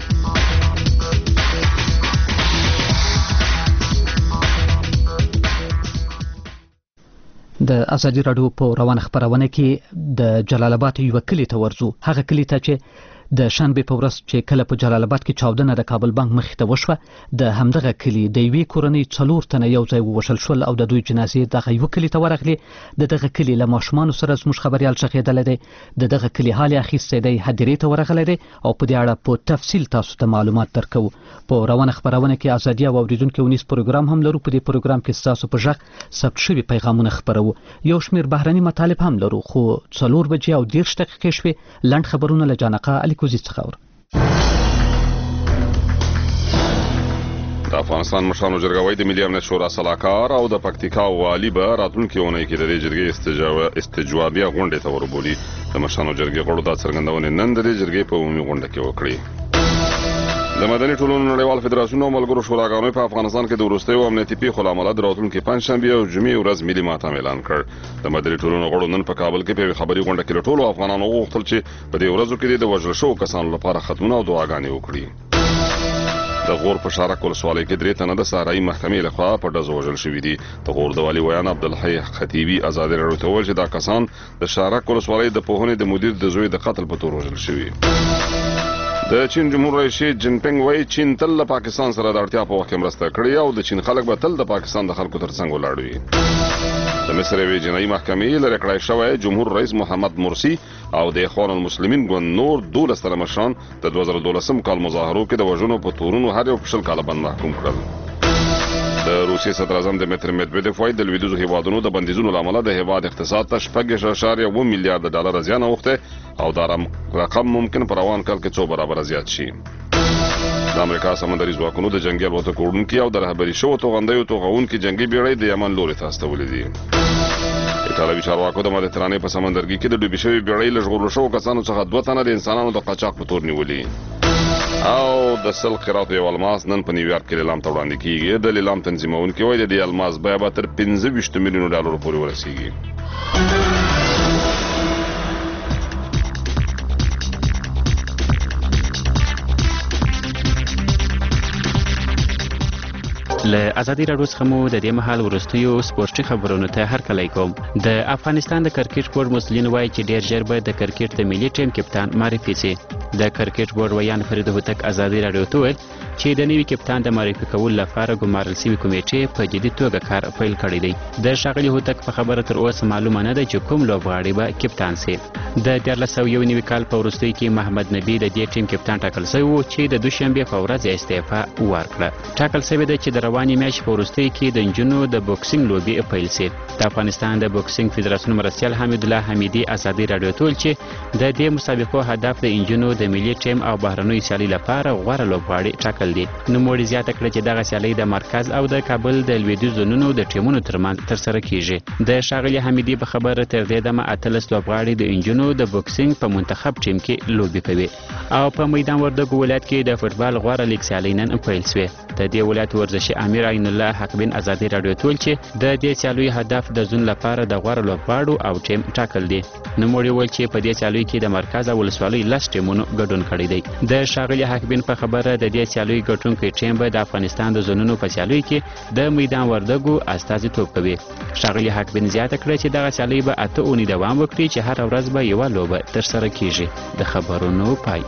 د ازادي راډیو په روان خبرونه کې د جلال آباد یو کلی ته ورځو. هغه کلی ته چې د شنبه په ورځ چې کله په جلال آباد کې چاودنه د کابل بانک مخې ته وشوه د همدغه کلی د یوې کورنۍ 4 تنه یو ځای ووژل شول او د دوی جنازې دغه یو کلی ته ورغلې. دغه کلی له ماشومان سره زموږ خبريال شخېدل دي. دغه کلی حال اخیسته دی هدیرې ته ورغلی دی او په دې اړه په تفصیل تاسو ته معلومات درکو. په روانه خبرونه کې ازادي او اوریدونکو ونیس پروګرام هم لرو. په دې پروګرام کې تاسو په ژغ ثبت شوي پیغامونه خبرو. یو شمیر بهرني مطالب هم لرو خو 4 بجې او 10 دقیقې شوي. لنډ خبرونه له جانقه الیکوزي څخه اور. د افغانستان مشرانو جرګه د ملي امنیت شورا سلاکار او د پکتیکا والی به راتلونکي اونۍ کې د دې جرګې استجوابیه غونډې ته وربولي. د مشرانو جرګې غړو دا څرګندونه نن د دې جرګې په عمومي غونډه کې وکړي. د مدني ټولنو نړیوال فدراسیون او ملګرو شوراګانو په افغانستان کې د وروستیو امنیتي پیښو له امله د راتلونکي پنځشنبه او جمعې ورځ ملي ماتم اعلان کړ. د مدني ټولنو غړو نن په کابل کې په خبري غونډه کې له ټولو افغانانو غوښتل چې په دې ورځو کې د وژل شوو کسانو لپاره خدمتونه او دعاګانې وکړي. د غور په شارک ولسوالۍ کې 3 تنه د صحرایي محکمې لخوا په ډزو وژل شوي دي. د غور د والي ویان عبدالحی خطیبي ازادي راډیو ته وویل چې دا کسان د شارک ولسوالۍ د پوهنې د مدیر د زوی د قتل په تور وژل شوي. د چین جمهور رئیس شي جین پینګ وایي چین تل له پاکستان سره د اړتیا په وخت کې مرسته کړې او د چین خلک به تل د پاکستان د خلکو ترڅنګ ولاړ وي. د مصر یوې جنایي محکمې لرې کړای شوی جمهور رئیس محمد مرسی او د اخوان المسلمین ګوند نور 12 تنه مشران د 2012 کال مظاهرو کې د وژنو په تورونو هر یو په 20 کاله باندې محکوم کړل. د روسیې صدر اعظم دمیتری مدویدف وايي د لویدیځو هیوادونو د بندیزونو له امله د هیواد اقتصاد ته 6.1 میلیارډ ډالر زیان اوښته او دا رقم ممکن په روان کال کې 2 برابر زیات شي. د امریکا سمندري ځواکونو د جنگي الوتکو وړونکي او د رهبري شوو توغندیو توغونکي جنگي بیړۍ د یمن لوري ته استولې دي. ایټالوي چارواکو د مدیترانې په سمندرګي کې د ډوبې شوې بیړۍ له ژغورل شوو کسانو څخه 2 تنه د انسانانو د قاچاق په تور نیولي. او د سل قرات یو الماس نن په نیویارک کې لیلام ته وړاندې کیږي. د لیلام تنظیمونکي وایي د دې الماس بیه به تر 25 میلیون ډالر پورې ورسیږي. له ازادي راډیو څخه مو د دې مهال ورستیو سپورتي خبرونو ته هرکلی کوم. د افغانستان د کرکټ بورډ مسؤلین وایي چې ډیر ژر به د کرکټ د ملي ټیم کپتان معرفي شي. د کرکټ بورډ ویان فرید هوتک ازادي راډیو ته ویل چې د نوي کپتان د معرفي کولو لپاره ګمارل شوی کمیټې په جدي توګه کار پیل کړی دی. د شاغلي هوتک په خبره تر اوسه معلومه نه ده چې کوم لوبغاړی به کپتان شي. د 1391 کال په وروستۍ کې محمد نبی د دې ټیم کپتان ټاکل شوی و چې د دوشنبه په ورځ استعفا ورکړه. ټاکل شوی دی چې د رواني میاشتې په وروستۍ کې د انجونو د بوکسینګ لوبي پیل شي. د افغانستان د بوکسینګ فدراسیون مرستیال حمید الله حمیدي ازادي راډیو ته ویل چې د دې مسابقو هدف د انجونو د ملي ټیم او بهرنوي سیالي لپاره غوره لوبغاړي ټاکل دي. نوموړي زیاته کړه چې دغه سیالي د مرکز او د کابل د لویدیځ زونونو د ټیمونو ترمنځ ترسره کیږي. د شاغلي حمیدي په خبره تر دې دمه 18 لوبغاړي د انجونو د بوکسینګ په منتخب ټیم کې لوبي کوي. او په میدان وردګو ولایت کې د فوټبال غوره لیګ سیالي نن پیل شوه. د دې ولایت ورزشي امیر عین الله حق بن ازادي راډیو ته ویل چې د دې سیالي هدف د زون لپاره د غوره لوبغاړو او ټیم ټاکل دي. نوموړي ویل چې په دې سیالي کې د مرکز او ولسوالۍ لس ټیمونو ګډون کړی دی. د شاغلي حق بن په خبره د دې سیالي ګټونکي ټیم به د افغانستان د زونونو په سیالي کې د میدان وردګو استازیتوب کوي. شاغلي حق بن زیاته کړه چې دغه سیالي به 8 اونۍ دوام وکړي چې هر ورځ به یو لوبه ترسره کیږي. د خبرونو پای.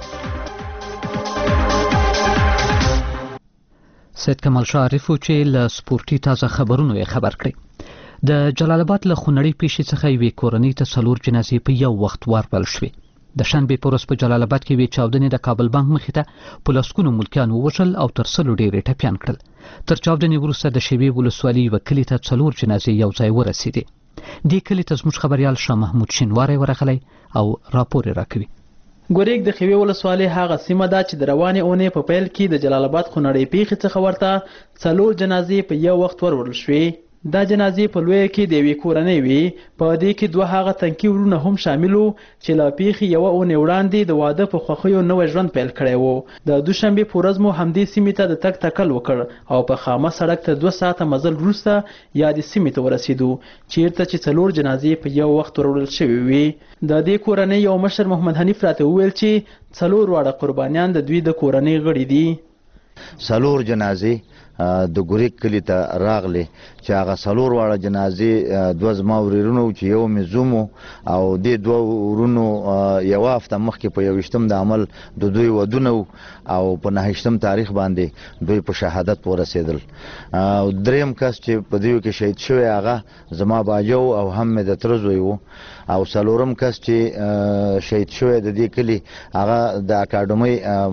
سید کمال شاریفو چې له سپورتي تازه خبرونو یې خبر کړی. د جلال آباد له خونړۍ پیښې څخه یوې کورنۍ ته 4 جنازې په یو وخت وربل شوې. د شنبې په ورځ په جلال آباد کې یوې چاودنې د کابل بانک مخې ته په لسګونو ملکیان ووژل او تر 100 ډېرې ټپیان کړل. تر چاودنې وروسته د شیبې ولسوالۍ یوه کلي ته 4 جنازې یو ځای ورسېدې. دې کلي ته زموږ خبریال شاه محمود شینواری ورغلی او راپور یې راکوي. ګوریک د خوی ولسوالۍ هغه سیمه ده چې د روانې اونۍ په پیل کې د جلال آباد خونړۍ پیښې څخه ورته 4 جنازې په یو وخت وروړل شوې. دا جنازې په لویه کې د یوې کورنۍ وي. په دې کې 2 هغه تنکي ورونه هم شامل وو چې له پیښې یوه اونۍ وړاندې د واده په خوښیو نوی ژوند پیل کړی و. د دوشنبې په ورځ مو همدې سیمې ته د تګ تکل وکړ او په خامه سړک ته 2 ساعته مزل وروسته یادې سیمې ته ورسېدو چیرته چې 4 جنازې په یو وخت وروړل شوې وي. د دې کورنۍ یو مشر محمد حنیف راته وویل چې 4 واړه قربانیان د دوی د کورنۍ غړي دي. 4 جنازې د ګوریک کلي ته راغلی چې هغه 4 واړه جنازې 2 زما ورېرونه چې یو مې زوم او دې 2 ورونو یوه هفته مخکې په 21 د عمل د دوی ودونه او په 9 تاریخ باندې دوی په شهادت ورسېدل. او دریم کس چې په دیو کې شهید شوی هغه زما باجو او هم مې د تره زوی و. او څلورم کس چې شهید شوی د دې کلي هغه د اکاډمۍ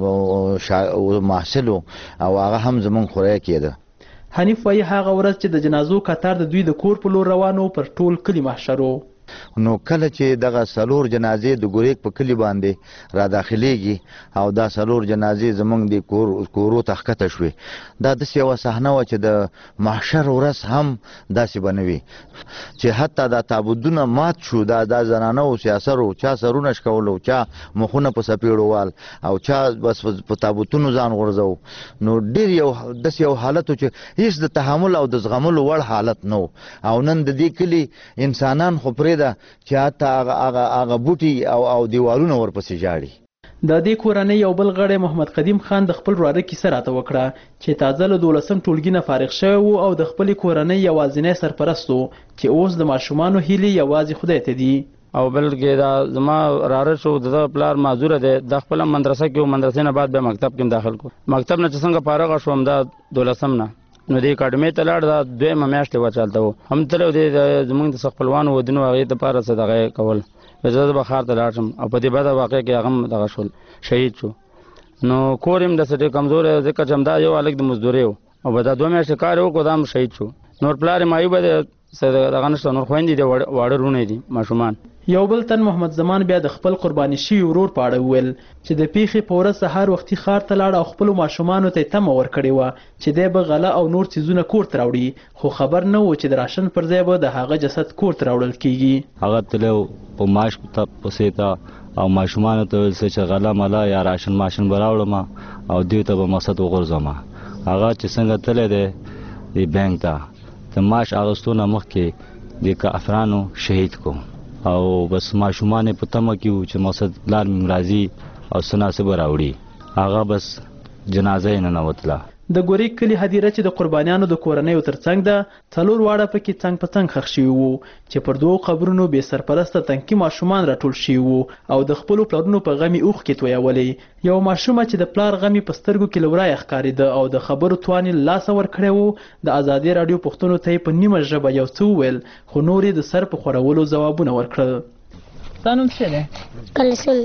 محصل او هغه هم زمونږ خوری کېده. حنیف وایي هغه ورځ چې د جنازو قطار د دوی د کور په لور روانو پر ټول کلي محشر و. نو کله چې دغه 4 جنازې د ګوریک په کلي باندې را داخليږي او دا 4 جنازې زمونږ د کورو ته ښکته شوې دا داسې یوه صحنه وه چې د محشر ورځ هم داسې به نه وي چې حتی دا تابوتونه مات شو. دا زنانه او سیاسرو چا سرونه شکولو چا مخونه په سپېړو وال او چا بس په تابوتونو ځان غورځو. نو ډېر یو داسې یو حالت و چې هېڅ د تحمل او د زغملو وړ حالت نه و. او نن د دې کلي انسانان خو پرې ده چې حتی هغه بوټي او دیوالونه ورپسې جاړي. د دې کورنۍ یو بل غړی محمد قدیم خان د خپل وراره کیسه راته وکړه چې تازه له 12 ټولګي نه فارغ شوی و او د خپلې کورنۍ یوازینی سرپرست و چې اوس د ماشومانو هیلې یوازې خدای ته دي. او بلکې دا زما وراره شو د پلار معذوره دی د خپل مدرسه کې او مدرسې نه بعد به مکتب کې داخل کو. مکتب نه چې څنګه فارغ شوم دا 12 نه نو د اکاډمۍ ته لاړ دا 2 میاشتې وچالته و هم تلو د زمونږ د خپلوانو ودونو هغې دپاره څه دغه کول زه به ښار ته لاړ شم او په دې بده واقع کې هغه هم دغه شول شهید شو. نو کور یې هم داسې ډېر کمزوری ځکه چې همدا یو هلک د مزدورۍ و او به دا 2 میاشتې کار یې وکړو دا هم شهید شو. نور پلار یې معیوبه دی دغه نشته نور خویندې دي واړه وروڼه دي ماشومان. یو بل تن محمد زمان بیا د خپل قرباني شوي ورور په اړه وویل چې د پیښې په ورځ سهار وختي ښار ته لاړ او خپلو ماشومانو ته یې تمه ورکړې وه چې دی به غله او نور څیزونه کور ته راوړي خو خبر نه و چې د راشن پر ځای به د هغه جسد کور ته راوړل کیږي. هغه تللی په معاش پسې ته او ماشومانو ته ویل چې غله مله یا راشن ماشین به راوړم او دوی ته به مقصد وغورځوم. هغه چې څنګه تللی دی د بینک ته د معاش اخیستو نه مخکې د کافرانو شهید کو او بس ماشومان په تمه کې و چې مقصد لار مې راځي او څه ناڅه به راوړي. هغه بس جنازه یې ننوتله. د ګوریک کلي هدیره چې د قربانیانو د کورنیو ترڅنګ ده 4 واړه پکې څنګ په څنګ ښخ شوي وو چې پر 2 قبرونو بې سرپرسته تنکي ماشومان راټول شوي وو او د خپلو پلرونو په غمي اوښکې تویولې. یو ماشومه چې د پلار غمي په سترګو کې له ورایه ښکارېده او د خبرو توان یې له لاسه ورکړی و د ازادي راډیو پوښتنو ته یې په نیمه ژبه یو څه وویل خو نور یې د سر په خورولو ځوابونه ورکړل. ستا نوم څه دی؟ کلثوم.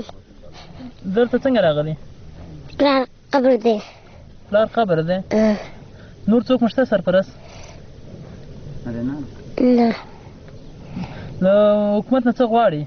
دلته څنګه راغلی؟ پلار قبر دی. پلار قبر دی؟ نور څوک مشته سرپرست؟ نه. له حکومت نه څه غواړي؟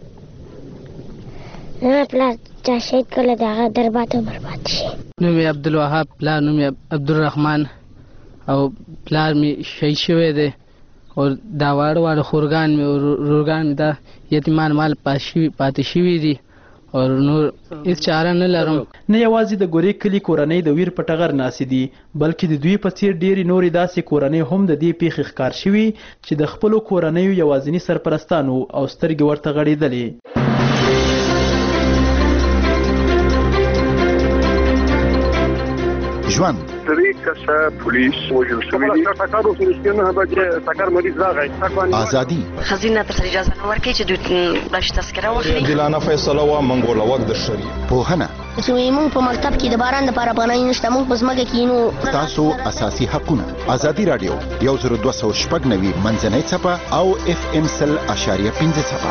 نه پلار چا شهید کړی دی هغه درباد او برباد شي. نوم یې عبدالوهاب پلار نوم یې عبدالرحمن او پلار مې شهید شوی دی او دا واړه خورګان مې ورورګان مې دا یتیمان مال پاتې شوي دي او نور هیڅ چاره نه لرم. نه یوازې د ګوریک کلي کورنۍ د ویر په ټغر ناستې دي بلکې د دوی په څیر ډېرې نورې داسې کورنۍ هم د دې پیښې ښکار شوي چې د خپلو کورنیو یوازیني سرپرستانو او سترګې ورته غړېدلې. ژوند 3 کسه پولیس وژل شوي دي. ټکر وشو نه بجې ټکر مریض راغی. ازادي خزینه ته اجازه نه ورکړي چې دوی باندې تذکره واخلي. عادلانه فیصله وا منګول وخت د شری. پوهنه چې موږ په مکتب کې د باران لپاره پناه نشته موږ په ځمکه کې نو تاسو اساسي حقونه. ازادي راډیو 102.9 منځنۍ څپه او FM 100.5 څپه.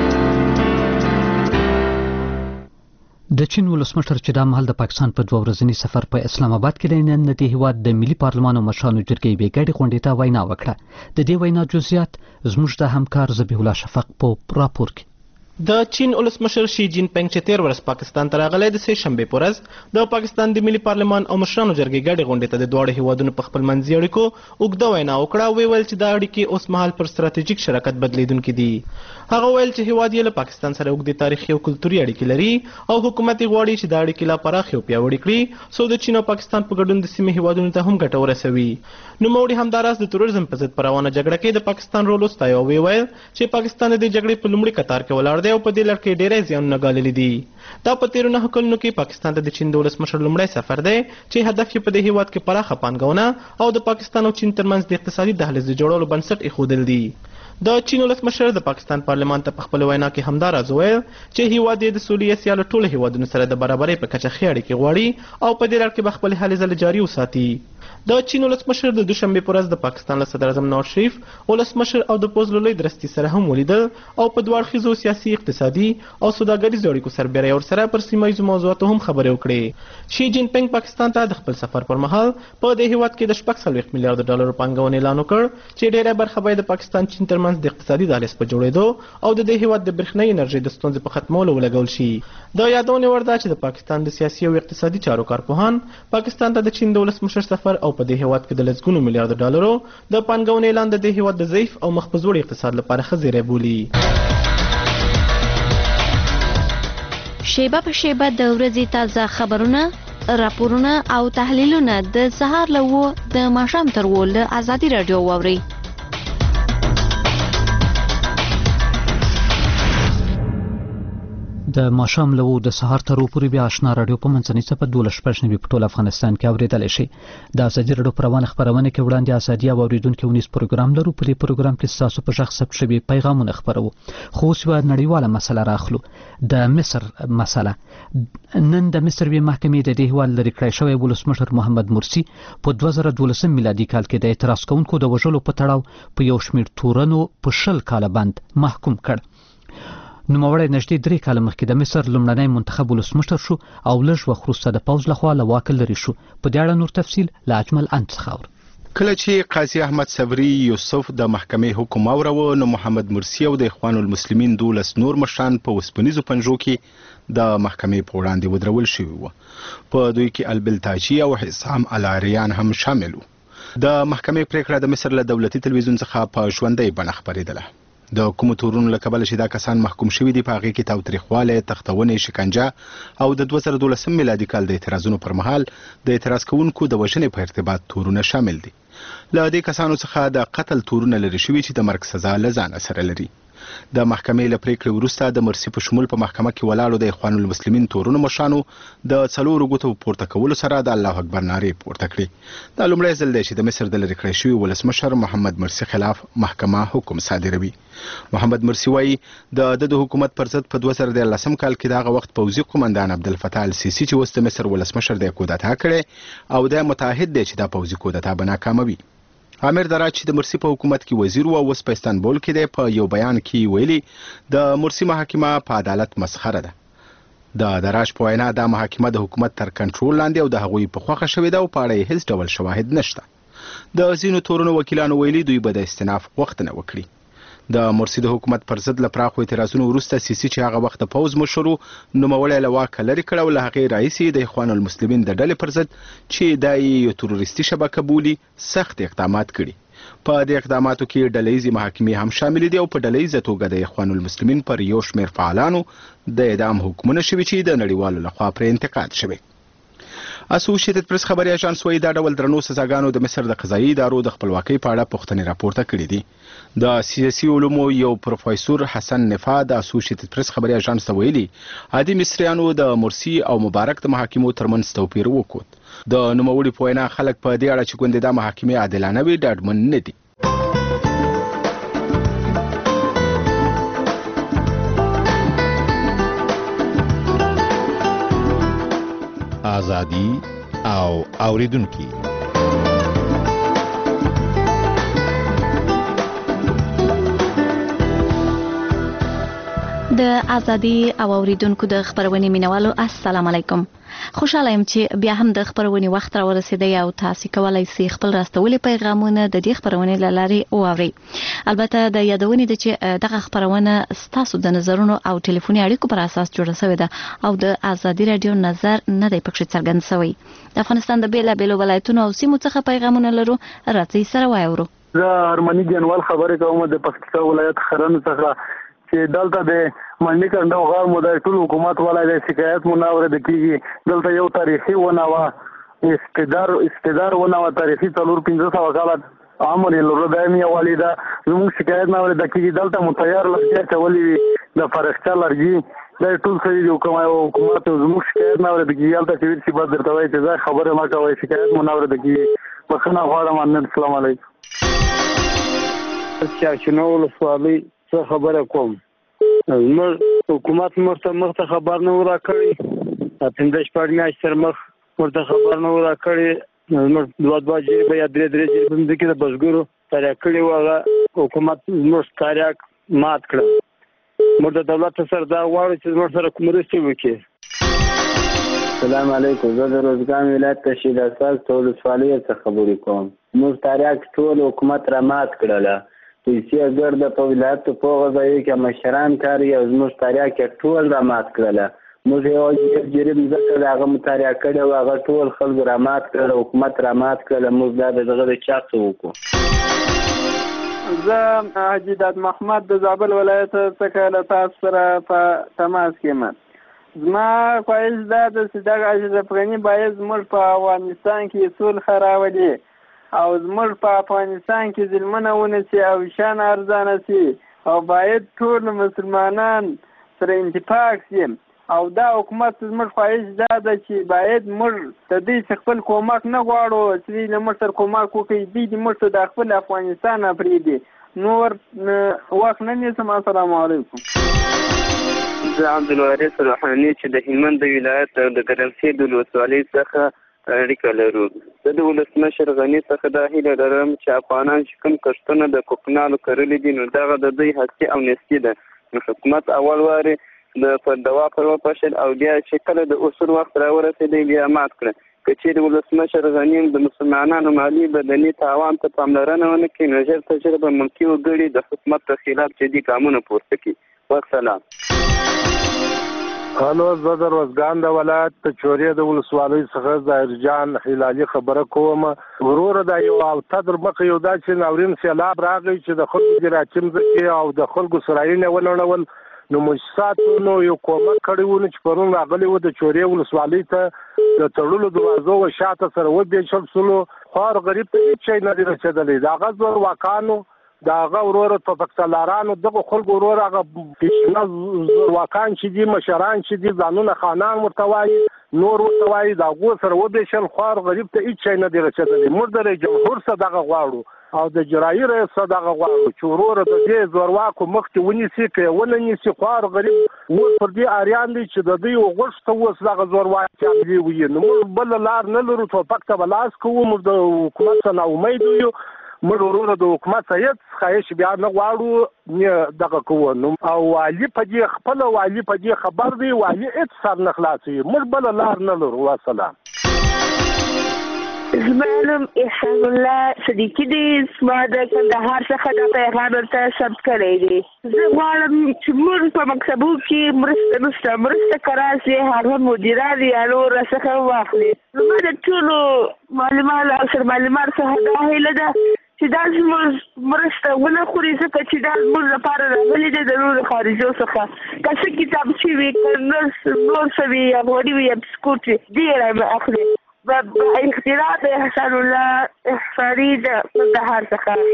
د چین ولسمشر چې دا مهال د پاکستان په 2 ورځني سفر په اسلام آباد کې دی نن د دې هیواد د ملي پارلمان او مشرانو جرګې بې ګډې غونډې ته وینا وکړه. د دې وینا جزئیات زموږ د همکار ذبیح الله شفق په راپور کې. د چین ولسمشر شي جین پنګ چې 13 ورځ پاکستان ته راغلی د سه شنبې په ورځ د پاکستان د ملي پارلمان او مشرانو جرګې ګډې غونډې ته د دواړو هیوادونو په خپل منځي اړیکو اوږده وینا وکړه او ویل چې دا اړیکې اوس مهال پر ستراتیژیک شراکت بدلیدونکي دي. هغه ویل چې هیواد یې له پاکستان سره اوږدې تاریخي او کلتوري اړیکې لري او حکومت یې غواړي چې دا اړیکې لا پراخې او پیاوړې کړي څو د چین او پاکستان په ګډون د سیمې هیوادونو ته هم ګټه ورسوي. نوموړي همداراز د تروریزم په ضد په روانه جګړه کې د پاکستان رول وستایه او ویل چې پاکستان د دې جګړې په لومړي کتار کې ولاړ دی او په دې لړ کې ډېری زیانونه ګاللي دي. دا په تېرو 9 کلونو کې پاکستان ته د چین د ولسمشر لومړی سفر دی چې هدف یې په دې هیواد کې پراخه پانګونه او د پاکستان او چین ترمنځ د اقتصادي دهلیز د جوړولو بنسټ ایښودل دي. د چین ولسمشر د پاکستان پارلمان ته په خپل وینا کې همدا راز وویل چې هیواد یې د سولې اسیا له ټولو هیوادونو سره د برابرۍ په کچه ښې اړیکې غواړي او په دې لړ کې به خپلې هلې ځلې جاري وساتي. د چین ولسمشر د دوشنبې په ورځ د پاکستان له صدر اعظم نواز شریف ولسمشر او د پوځ له لوی درستي سره هم ولیدل او په دوه اړخیزو سیاسي اقتصادي او سوداګریزو اړیکو سربېره ورسره پر سیمه ییزو موضوعاتو هم خبرې وکړې. شي جین پینګ پاکستان ته د خپل سفر پر مهال په دې هیواد کې د 40 میلیارډ ډالرو پانګونې اعلان وکړ چې ډېره برخه به د پاکستان چین ترمنځ د اقتصادي دهلیز په جوړېدو او د دې هیواد د برېښنايي انرژۍ د ستونزې په ختمولو ولګول شي. د یادونې وړ ده چې د پاکستان د سیاسي او اقتصادي چارو کارپوهان پاکستان ته د چین د ولسمشر سفر او په دې هیواد کې د لسګونو میلیارډ ډالرو د پانګونې اعلان د دې هیواد د ضعیف او مخ په ځوړ اقتصاد لپاره ښه زیری بولي. شیبه په شیبه د ورځې تازه خبرونه، راپورونه او تحلیلونه د سهار له 9 د ماښام تر 10 له ازادي راډیو واورئ. د ماښام له 9 د سهار تر 10 پورې بیا آشنا راډیو په منځنۍ څپه 12 په ټول افغانستان کې اوریدلی شي. د ازادي راډیو په روانه خپرونه کې وړاندې ازادي او اوریدونکو ونیس پروګرام لرو. په دې پروګرام کې ستاسو په غږ ثبت شوي پیغامونه خپرو. خو اوس یوه نړیواله مسله راخلو، د مصر مسله. نن د مصر وی محکمې د دې هیواد لرې کړی شوی ولسمشر محمد مرسي په 2012 میلادي کال کې د اعتراض کوونکو د وژلو په تړاو په یو شمېر تورنو په 10 کاله بند محکوم کړ. نوموړی نږدې 3 کاله مخکې د مصر لومړنی منتخب ولسمشر شو او لږ وخت وروسته د پوځ لخوا له واکه لرې شو. په دې اړه نور تفصیل له اجمل انت څخه اورو. کله چې قاضي احمد صبري یوسف د محکمې حکم اوروه نو محمد مرسي او د اخوان المسلمین 12 نور مشران په وسپنیزو پنجو کې د محکمې په وړاندې ودرول شوي وو. په دوی کې البلتاجي او حسام الاریان هم شامل وو. د محکمې پریکړه د مصر له دولتي تلویزیون څخه په ژوندۍ بڼه خپرېدله. د کوم تورونو له کبله چې دا کسان محکوم شوي دي په هغې کې تاوتریخوالی، تختونې، شکنجه او د 2012 میلادي کال د اعتراضونو پر مهال د اعتراض کوونکو د وژنې په ارتباط تورونه شامل دي. له دې کسانو څخه د قتل تورونه لرې شوي چې د مرګ سزا له ځانه سره لري. د محکمې له پریکړې وروسته د مرسي په شمول په محکمه کې ولاړو د اخوان المسلمین تورونو مشرانو د 4 ګوتو پورته کولو سره د الله اکبر نارې پورته کړې. دا لومړی ځل دی چې د مصر د لرې کړی شوي ولسمشر محمد مرسي خلاف محکمه حکم صادروي. محمد مرسي وایي د حکومت پر ضد په 2013 کال کې دغه وخت پوځي قومندان عبدالفتاح السیسي چې اوس د مصر ولسمشر دی کودتا کړې او د متعهد دی چې دا پوځي کودتا به ناکاموي. عامر دراج چې د مرسي په حکومت کې وزیر و او اوس په استانبول کې دی په یو بیان کې ویلي د مرسي محاکمه په عدالت مسخره ده. د دراج په وینا دا محاکمه د حکومت تر کنټرول لاندې او د هغوی په خوښه شوې ده او په اړه یې هیڅ ډول شواهد نشته. د ځینو تورونو وکیلانو ویلي دوی به د استئناف غوښتنه وکړي. د مرسي د حکومت پر ضد له پراخو اعتراضونو وروسته سیسي چې هغه وخت د پوځ مشر و نوموړی له واکه لرې کړ او له هغې راهیسې د اخوان المسلمین د ډلې پر ضد چې دا یې یو تروریستي شبکه بولي سخت اقدامات کړي. په دې اقداماتو کې ډلهیزې محاکمې هم شامل دي او په ډلهیزه توګه د اخوان المسلمین پر یو شمېر فعالانو د اعدام حکمونه شوي چې د نړیوالو لخوا پرې انتقاد شوی. اسوسییټډ پریس خبري اژانس وایي دا ډول درنو سزاګانو د مصر د قضایي ادارو د خپلواکۍ په اړه پوښتنې راپورته کړي دي. د سیاسي علومو یو پروفیسور حسن نفا د اسوسییټډ پریس خبري اژانس ته ویلي عادي مصریانو د مرسي او مبارک د محاکمو ترمنځ توپیر وکړ. د نوموړي په وینا خلک په دې اړه چې ګوندې دا محاکمې عادلانه وي ډاډمن نه دي. آزادي او اوریدونکي د ازادي او اوریدونکو د خبرونې مینوالو السلام علیکم. خوشاله یم چې بیا هم د خبرونې وخت را ورسېدی او تاسو کولای شئ خپل راستولي پیغامونه د دې خبرونې له لارې واورئ. البته د یادونې ده چې دغه خبرونه ستاسو د نظرونو او ټلیفوني اړیکو پر اساس جوړه شوې ده او د ازادي رادیو نظر نه دی پکښې څرګند شوی. د افغانستان د بیلابیلو ولایتونو او سیمو څخه پیغامونه لرو، راځئ سره واورو. زه ارمني جنوال خبرې کوم د پکتیکا ولایت خرن څخه چې دلته د منډي کنډو غار مو د ټول حکومت ولای د شکایت مناوره د کیږي. دلته یو تاریخي وناوه استدار وناوه تاریخي 4-500 کاله عمر لرو دایمي والیدا زموږ شکایت نه ورته کیږي. دلته متیار لږه چولې د فرښته لرګي دا ټول صحیح دي. حکومت زموږ شکایت نه اورېده کېږي. هلته چې ویل شي بس درته وایي چې ځای خبرې مه کوئ، شکایت مو نه اورېده کېږي. بخښنه غواړم. السلام علیکم. چارچینو ولسوالۍ څه خبره کوم. زموږ حکومت موږ ته خبر نه و راکړی. 15 میاشتې تر مخ موږ ته خبر نه و راکړی. زموږ 2 جریبه یا 3 جریبه په مځکې د بزګرو تریاک کړي وو. هغه حکومت زموږ تریاک مات کړه. موږ د دولت سره دا غواړو چې زموږ سره کوم مرستې وکړي. السلام علیکم. زه د روزګان ولایت تشیل اساس ولسوالۍ څخه خبرې کوم. موږ تریاک ټول حکومت را مات کړله. پیسې ګرده په ولایتو په هغه ځایو کې مشران کاري او زموږ تریاک ټول را مات کړله. موږ یو جریب ځکه د هغه مطالعه کړې او هغه ټول خلکو را مات کړل، حکومت را مات کړل. موږ دا د دغه د چا څه وکړو. زه حاجي داد محمد د زابل ولایت څخه له تاسو سره په تماس کې یم. زما خواهش دا ده چې دغه اشرف افغاني باید زموږ په افغانستان کې صلح راولي او زموږ په افغانستان کې ظلمونه ونسي او شان ارزانه سي او باید ټول مسلمانان سره اتفاق سي. او دا حکومت زموږ خواهش دا ده چې باید موږ د دوی څخه خپل کومک نه غواړو چې دوی له موږ سره کومک وکړي. دوی د موږ ته د خپل افغانستان نه پرېږدي. نور وخت نه نیسم. السلام علیکم. زه عبدالوارث روحاني چې د هلمند د ولایت د ګرمسیر د ولسوالۍ څخه اړیکه لرو. زه د ولسمشر غني څخه دا هیله لرم چې افغانان چې کوم کښتونه د کوکنارو کرلي دي نو دغه د دوی هستي او نسي ده. نو حکومت اول واري د دوا پر وپاشل او بیا چې کله د اصول وخت راورسېدی بیا مات کړه. که چیرې ولسمشر غني د مسلمانانو مالي بدني تاوان ته پاملرنه ونه کړي نو ژر تر ژره به ملکي وګړي د حکومت په خلاف جدي ګامونه پورته کړي. والسلام. هلو، زه د روزګان د ولایت د چورې د ولسوالۍ څخه ظاهر جان هلالي خبره کوم. وروره دا یو هفته در مخکې یو دا چې ناورین سیلاب راغی چې د خلکو جراچیم ځکې او د خلکو سرایونه ونړول. نو مؤسساتو نو یو کومک کړی و چې پرون راغلی و د چورې ولسوالۍ ته د تړلو دروازو و شاته سره وبېچل سولو. خوار غریب ته هېڅ شی نه دی رسېدلی. د هغه زورواکانو د هغه وروره توپکسالارانو دغه خلکو وروره هغه پیشنه زورواکان چې دي مشران چې دي ځانونه خانان ورته وایي نور ورته وایي د هغو سره وبېشل. خوار غریب ته هېڅ شی نه دی رسېدلی. موږ د رئیس جمهور څخه دغه غواړو او د جرایي رئیس څخه دغه غواړو چې وروره د دې زورواکو مخکې ونیسي. که یې ونه نیسي خوار غریب اوس پر دې اریان دی چې د دوی غوښته اوس دغه زورواکیان دي وي. نو موږ بله لار نه لرو. ټوپک ته به لاس کوو. موږ د حکومت څخه ناامید یو. موږ وروره د حکومت څخه هېڅ خواهش بیا نه غواړو دغه کوو. نو او والي په دې خپله والي په دې خبر دی. والي هېڅ سر نه خلاصوي. موږ بله لار نه لرو. والسلام. زما نوم احسان الله صدیقي دی. زما د کندهار څخه دا پیغام ورته ثبت کړی دی. زه غواړم چې موږ په مکتبو کې مرسته که راسي هغه مدیران یا نور راڅخه واخلي. زما د ټولو معلمان او سرمعلمان څخه دا هیله ده چې دا زموږ مرسته ونه خوري ځکه چې دا زموږ لپاره راغلي دی د نورو خارجو څخه. که څه کتابچې وي که نور څه وي یا غوړي وي یا بسکوټ وي ډېر به اخلي. اختراع د احسان الله احصاري د کندهار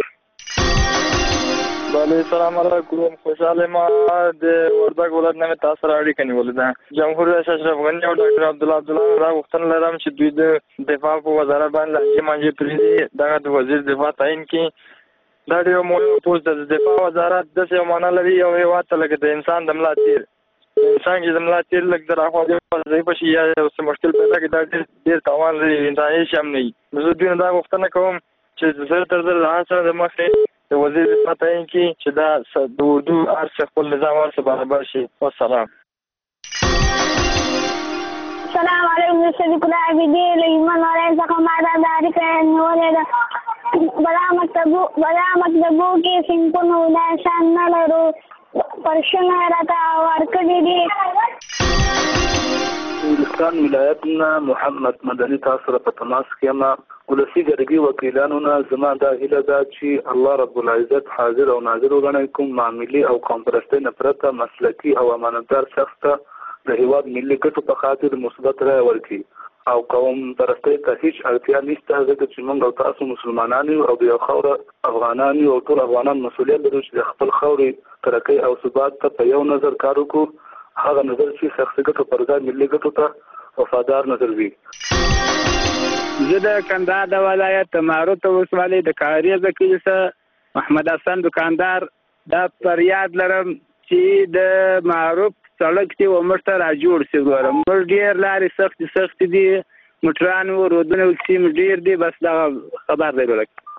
څخه. بله، سلام علیکم. خوشحاله ما د وردګ ولایت نه مې تاسو سره اړیکه نیولې ده. جمهور رئیس اشرف غني او ډاکټر عبدالله را غوښتنه لرم چې دوی د دفاع په وزارت باندې لانجې مانجې پرېږدي. دغه د وزیر دفاع تعیین کړي. دا ډېر مهم پوسټ ده. د دفاع وزارت داسې یو معنا لري یو هېواد ته لکه د انسان د ملا تیر. انسان چې د ملا تیر لږ د راخوا ضعیفه شي یا یو څه مشکل پیدا کړي دا ډېر تاوان لري. انسان هېڅ هم نه وي. نو زه دوی نه دا غوښتنه کوم چې زر تر زر د هغه سره د مخکې د وزیر دفاع تعیین کړي چې دا د اردو هر څه خپل نظام هر څه برابر شي. والسلام. السلام علیکم. زه صدیق الله عبیدي له هلمند ولایت څخه ما دا اړیکه نیولې ده. بلا مکتبو کې صنفونه ولایتان نه لرو. پرشنه راته ورکړي دي. هندوستان ولایت نه محمد مدني تاسو سره په تماس کې یم. ولسي جرګې وکیلانو نه زما دا هیله ده چې الله رب العزت حاضر او ناظر وګڼي. کوم معاملې او قوم پرستۍ نه پرته مسلکي او امانتدار شخص ته د هېواد ملي ګټو په خاطر مثبت رایه ورکړي او قوم پرستۍ ته هیڅ اړتیا نشته، ځکه چې موږ او تاسو مسلمانان یو او د یو خاوره افغانان یو او ټول افغانان مسؤلیت لرو چې د خپل خاورې ترقۍ او ثبات ته په یو نظر کار وکړو، هغه نظر چې شخصي ګټو پر ځای ملي ګټو ته وفادار نظر وي. زه د کندهار د ولایت معروف ولسوالۍ د کاریزه کلي څخه محمد حسن دکاندار دا فریاد لرم چې د معروف سړک دی و موږ ته را جوړ شي. ګوره موږ ډېر لارې سختې دي، موټران و رودونه سیم ډېر دي. بس دا خبر دی.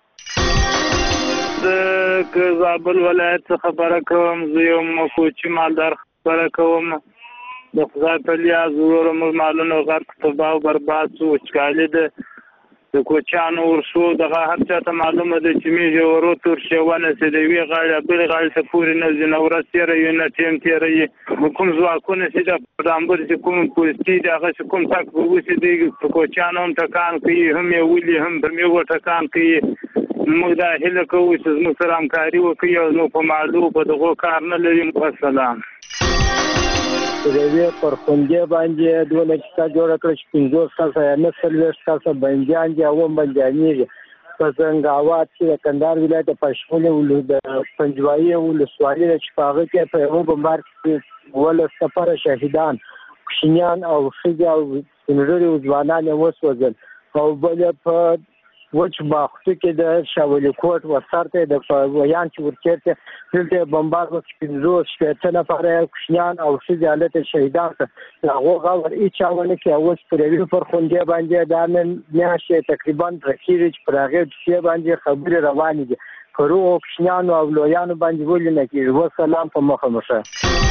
زه که زابل ولایت څخه خبره کوم، زه یو کوچي مالدار خبره کوم. د خدای په لیاز وروره موږ مالونه غرق تباه او برباد شو، وچکالي ده، د کوچیانو ورشو دغه هر چا ته معلومه ده چې میږي ورو تور شي ونسي د یوې غاړې بلې غاړې ته پورې نه ځي، نه ورځ تېروي نه ټیم تېروي. کوم ځواکونه چې د ډامبر چې کوم پوستي دي هغه چې کوم تک وسي دی په کوچیانو هم ټکان کوي، هم یې ولي هم په میوه ټکان کوي. موږ دا هیله کوو چې زموږ سره همکاري وکړي او زموږ په معلو په دغو کار نه لري. والسلام. د یوې پر خوندې باندې 2 لکه جوړه کړه چې 50 کسه یا 40 کسه بندیان دي او بندیانېږي په زنګاوات کې د کندهار ولایت په شمول د پنجوایي ولسوالۍ چې په هغه کې په یو بمبار کې ول سفر شهیدان کوچنیان او ښځې او سپین ځوانان وسوځل او بل په وچ باختو کې د شاولي کوټ وسارته د ویان چې ورچېرته دلته بمبار وکړ 50 نفر کوچنیان او ښځې حالت شهیدان هغه غوړ ایچاونه کې اوس پر یو پر خوندې باندې د نن میاشتې تقریبا رکیږي چې پر هغه چې باندې خبرې روانې دي پرو کوچنیان او لویان باندې ولې نه کېږي. والسلام په مخه مشه.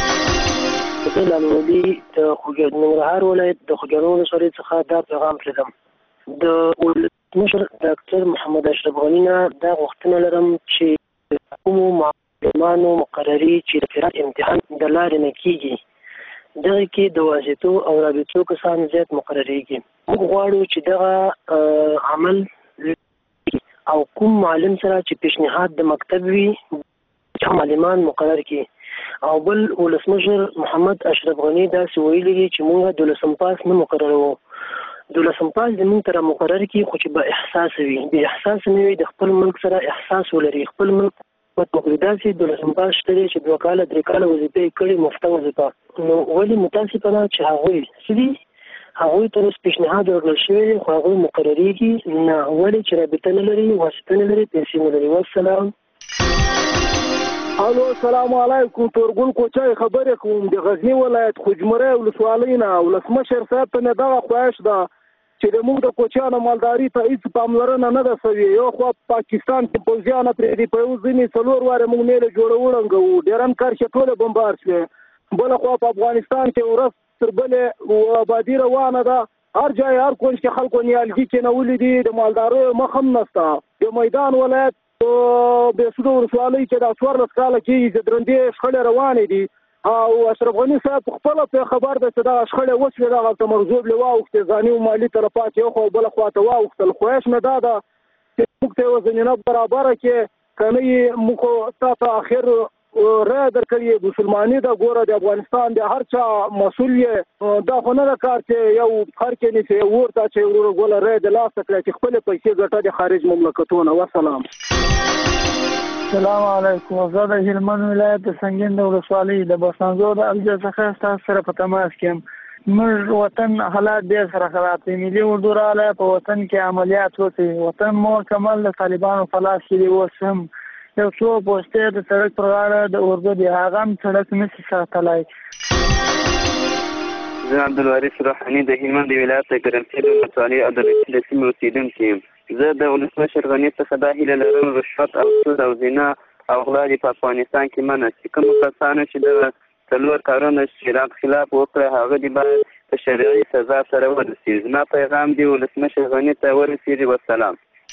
ولي د ننګرهار ولایت د خوږیاڼو ولسوالۍ څخه دا پیغام کړم. د مشر ډاکټر محمد اشرف غني نه دا غوښتنه لرم چې کومو معلمانو مقرري چې د قرات امتحان د لارې نه کیږي دغه کې د واسطو او رابطو کسان زیات مقرریږي. موږ غواړو چې دغه عمل او کوم معلم سره چې پیشنهاد د مکتب وي معلمان مقرر کړي. او بل ولسمشر محمد اشرف غني دا ویلي دي چې موږ د لسم پاس نه مقررو. د لسم پاس د موږ تر مقرر کی خو چې با احساس وي، به احساس نه وي د خپل ملک سره احساس ولري. خپل ملک په توګه د لسم پاس شته چې 2 کاله 3 کاله وظیفه کړي مفته وظیفه، نو ولې متاسفانه چې هغه سړي هغه تر پیشنهاد ورکړل شوی خو هغه مقرریږي نه، ولې چې رابطه نه لري، واسطه نه لري، پیسې نه لري. والسلام. الو السلام علیکم. تورګل کوچای خبرې کوم د غزنی ولایت خوجمره ولسوالۍ نه. ولسمشر صاحب ته دغه خواهش ده چې د موږ د کوچیانو مالداري ته هیڅ پاملرنه نه ده شوې. یو خو پاکستان کې پوځیان پرې دی په یو ځینې 4 واره موږ میله جوړوړنګو ډیرن کار چې ټول بمبار شوه. بل خو په افغانستان کې ورس تر بلې آبادی روانه ده، هر ځای هر کونج کې خلکو نیالګي کې نه ولیدي، د مالدارو مخم نسته. د میدان ولایت به سودو ولسوالۍ کې د 14 کاله کې د درندې شخړې روانې دي او اشرف غني صاحب خپل په خبر ده چې دا شخړې وشوې دغه تمرزوب لوا او ځاني او مالی طرفات یو خو بل خواته واوختل. خوښ نه ده چې موږ ته وزنینه برابر کې کني موږ ته اخر را درکړي مسلمانۍ دا ګوره د افغانستان د هر چا مسؤل دا خو نه کار چې یو خر کې نه چې ورته چې ګوره را د لاس کړی چې خپل پیسې ګټه د خارج مملکتونو. والسلام. السلام علیکم. زه د هلمند ولایت د سنگین د ولسوالۍ د بسنځو د الجا څخه تاسو سره په تماس کې یم. موږ وطن حالات ډېر سره خراب دي. ملي اردو راغلی په وطن کې عملیات وکړي. وطن مکمل د طالبانو په لاس کې دی. اوس هم یو څو پوسټې د سړک پر غاړه د اردو د هغه هم سړک نشي ساتلی. زه عبدالوارث روحاني د هلمند ولایت د ګرمسیر ولسوالۍ او د سیمې اوسېدونکی یم. زه د ولسمشر غني څخه دا هیله لرم رشوت او سود او زنا او غلا په افغانستان کې منع شي. کوم کسانو چې د 4 کارونه شریعت خلاف وکړه هغه دې باید په شرعي سزا سره ورسېږي. زما پیغام دی ولسمشر غني ته ورسېږي. والسلام.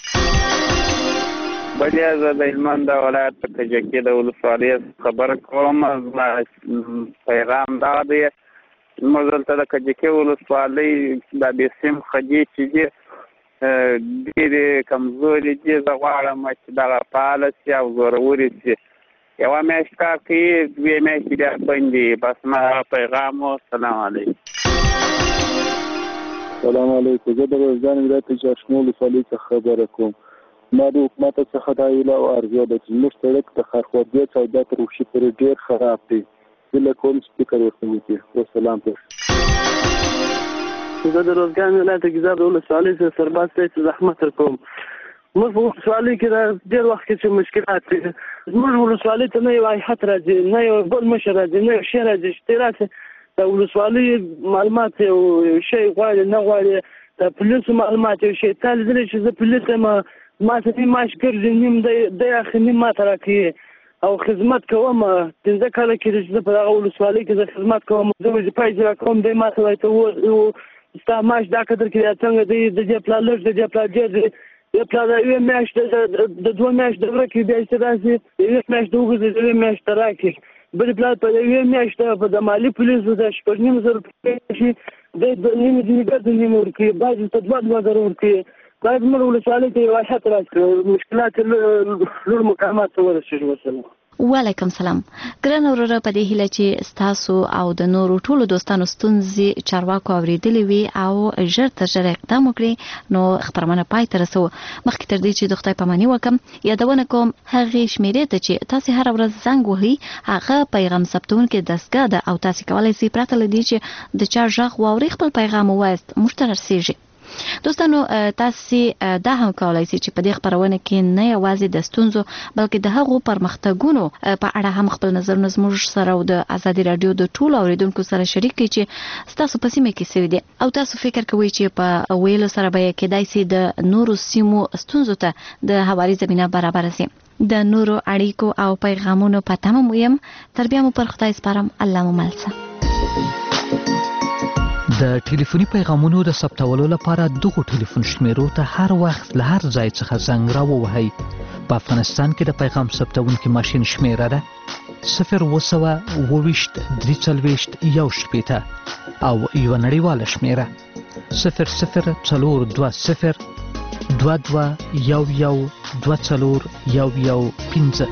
بلیا زه د هلمند ولایت په کجکي د ولسوالۍ خبره کوم. زما پیغام دا دی موږ دلته د کجکي ولسوالۍ د بیسیم خدي چې دي ډېرې کمزوري دي. زه غواړم چې دغه فعاله شي او زورورې شي. یوه میاشت کار کوي 2 میاشتې بیا بند دي. بس ما پیغام و. سلام علیکم. السلام علیکم. زه د روزګان ولایت چشمو ولسوالۍ څخه خبره کوم. ما د حکومت څخه دا هیله او ارزو ده چې زموږ سړک د خرخوردي سودا تر وشي پورې ډېر خراب دی. زه کوم سپیکر ورته وکړي. والسلام. زه د روزګان ولایت ګیزاب ولسوالۍ څخه سرباز ته زحمت کوم. موږ په ولسوالۍ کې ډېر وخت کې مشکلات دي. زموږ ولسوالۍ ته نه یو هیئت راځي، نه یو بل مشر راځي، نه یو شی راځي چې راسي د ولسوالۍ معلومات یو شی غواړي نه غواړي. د پولیسو معلومات یو شی تا لیدلی چې زه پولیس یم، ما ته نیم معاش ګرځي، نیم دی اخلي، نیم ما ته راکوي او خدمت کوم. 15 کاله کېږي چې زه په دغه ولسوالۍ کې زه خدمت کوم، زه وظیفه اجرا کوم. دی ما ته وایي ته ستا معاش دا قدر کې دی، څنګه دی د دې پلا لږ د دې پلا ډېر دی، د پلا د یوې میاشتې د 2 میاشتې دوره کې بیا چې راسي د یوې میاشتې وګرځي د یوې میاشتې راکړي. بل پلا په یوې میاشتې په د مالي پولیسو د 9,500 روپۍ شي د نیمې ځینې ګرځي نیمې ورکوي، بعضې ته 2,000 ورکوي. باید زموږ ولسوالۍ ته یو هیئت راشي، مشکلات لوړ مقامات ته ورسېږي. وسلام. وعلیکم سلام. ګران وروره، په دې هیله چې ستاسو او د نورو ټولو دوستانو ستونزې چارواکو اورېدلې وي او ژر تر ژره اقدام وکړي، نو خبرونه پای ته رسوو. مخکې تر دې چې د خدای پاماني وکړم، یادونه کوم هغې شمیرې ته چې تاسې هره ورځ زنګ وهئ، هغه پیغام ثبتونکې دستګاه ده او تاسې کولی شئ پرته له دې چې د چا غږ واورئ خپل پیغام ووایاست، موږ ته رسیږي. دوستانو، تاسې دا هم کولای شئ چې په دې خپرونه کې نه یوازې د ستونزو بلکې د هغو پرمختګونو په اړه هم خپل نظرونه زموږ سره او د ازادي راډیو د ټولو اوریدونکو سره شریک کړئ چې ستاسو په سیمه کې سوي دي او تاسو فکر کوئ چې په ویلو سره به کېدای شي د نورو سیمو ستونزو ته د هواري زمینه برابر شي. د نورو اړیکو او پیغامونو په تمه مو یم. تر بیا مو پر خدای سپارم. الله مو مل شه. د ټلیفوني پیغامونو د ثبتولو لپاره دغو ټلیفون شمیرو ته هر وخت له هر ځای څخه زنګ راووهئ. په افغانستان کې د پیغام ثبتونکي ماشین شمیره ده 0202341 او یوه نړیواله شمیره 002022112415.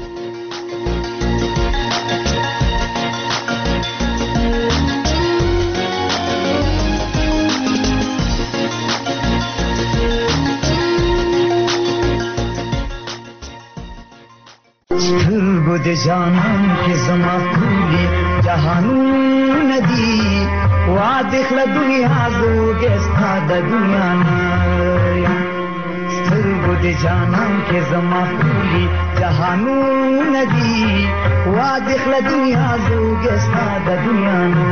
د جانان کې زما ټولې جهانون دي، واده له دنیا زوګه ستا د دنیا نه. سترګو د جانان کې زما ټولې جهانون دي، واده له دنیا زوګه ستا د دنیا نه.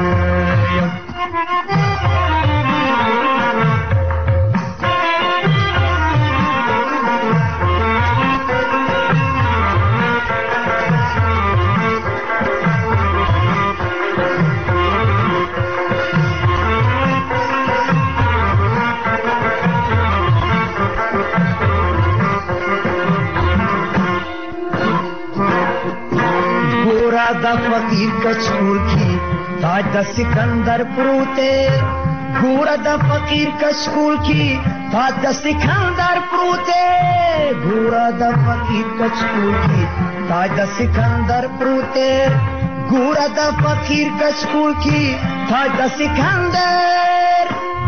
د فقیر کچکول کی تاج د سکندر پروتے، گورا د فقیر کچکول کی تاج د سکندر پروتے، گورا د فقیر کچکول کی تاج د سکندر پروتے، گورا د فقیر کچکول کی تاج د سکندر.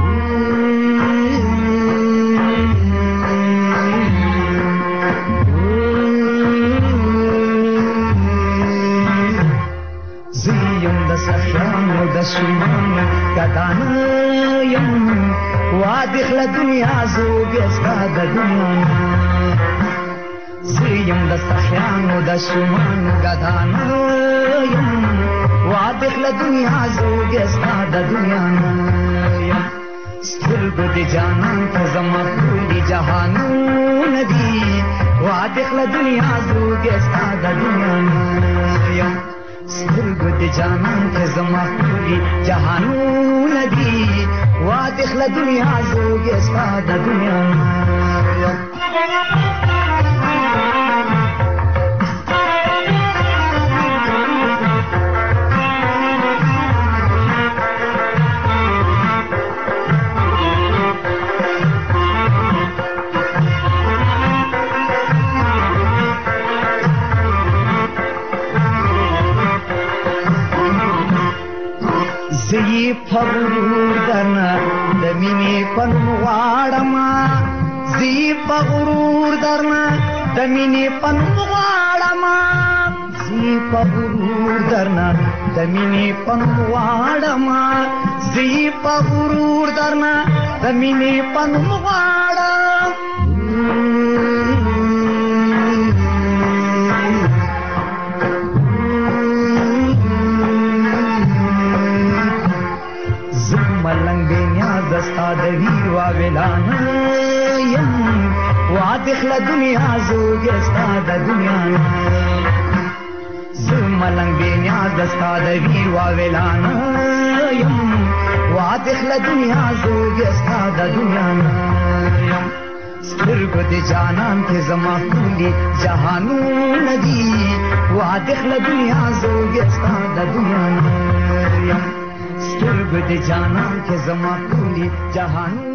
سخیانو د سلمانو گدانیم، وادخ له دنیا زوګې ستا د دنیا نه. زیم د سخیانو د سلمانو گدانیم، وادخ له دنیا زوګې ستا د دنیا نه. سترګو د جانان ته زما ټولې جهانونه دي، وادخ له دنیا زوګې ستا د دنیا نه. سترګو د جانان ته زما ټولې جهانونه دي، واده له دنیا زوګې ستا د دنیا نه. زی فغرور درنا د مینې پنوم غواړما زی په غرور درنا د مینې پنوم غواړما زی په غرور درنا د مینې پنوم غواړما زی په غرور درنا د مینې پنوم غواړم ملنګ بے نیاز دستا د ویر وا ویلان یم وادخل دنیا زوګ ستا د دنیا ز ملنګ بے نیاز دستا د ویر وا ویلان یم وادخل دنیا زوګ ستا د دنیا یم سترګو د جانان کې زما ټولي جهانونه دي وادخل دنیا زوګ ستا د دنیا یم سترګو د جانان کې زما ټولي جهان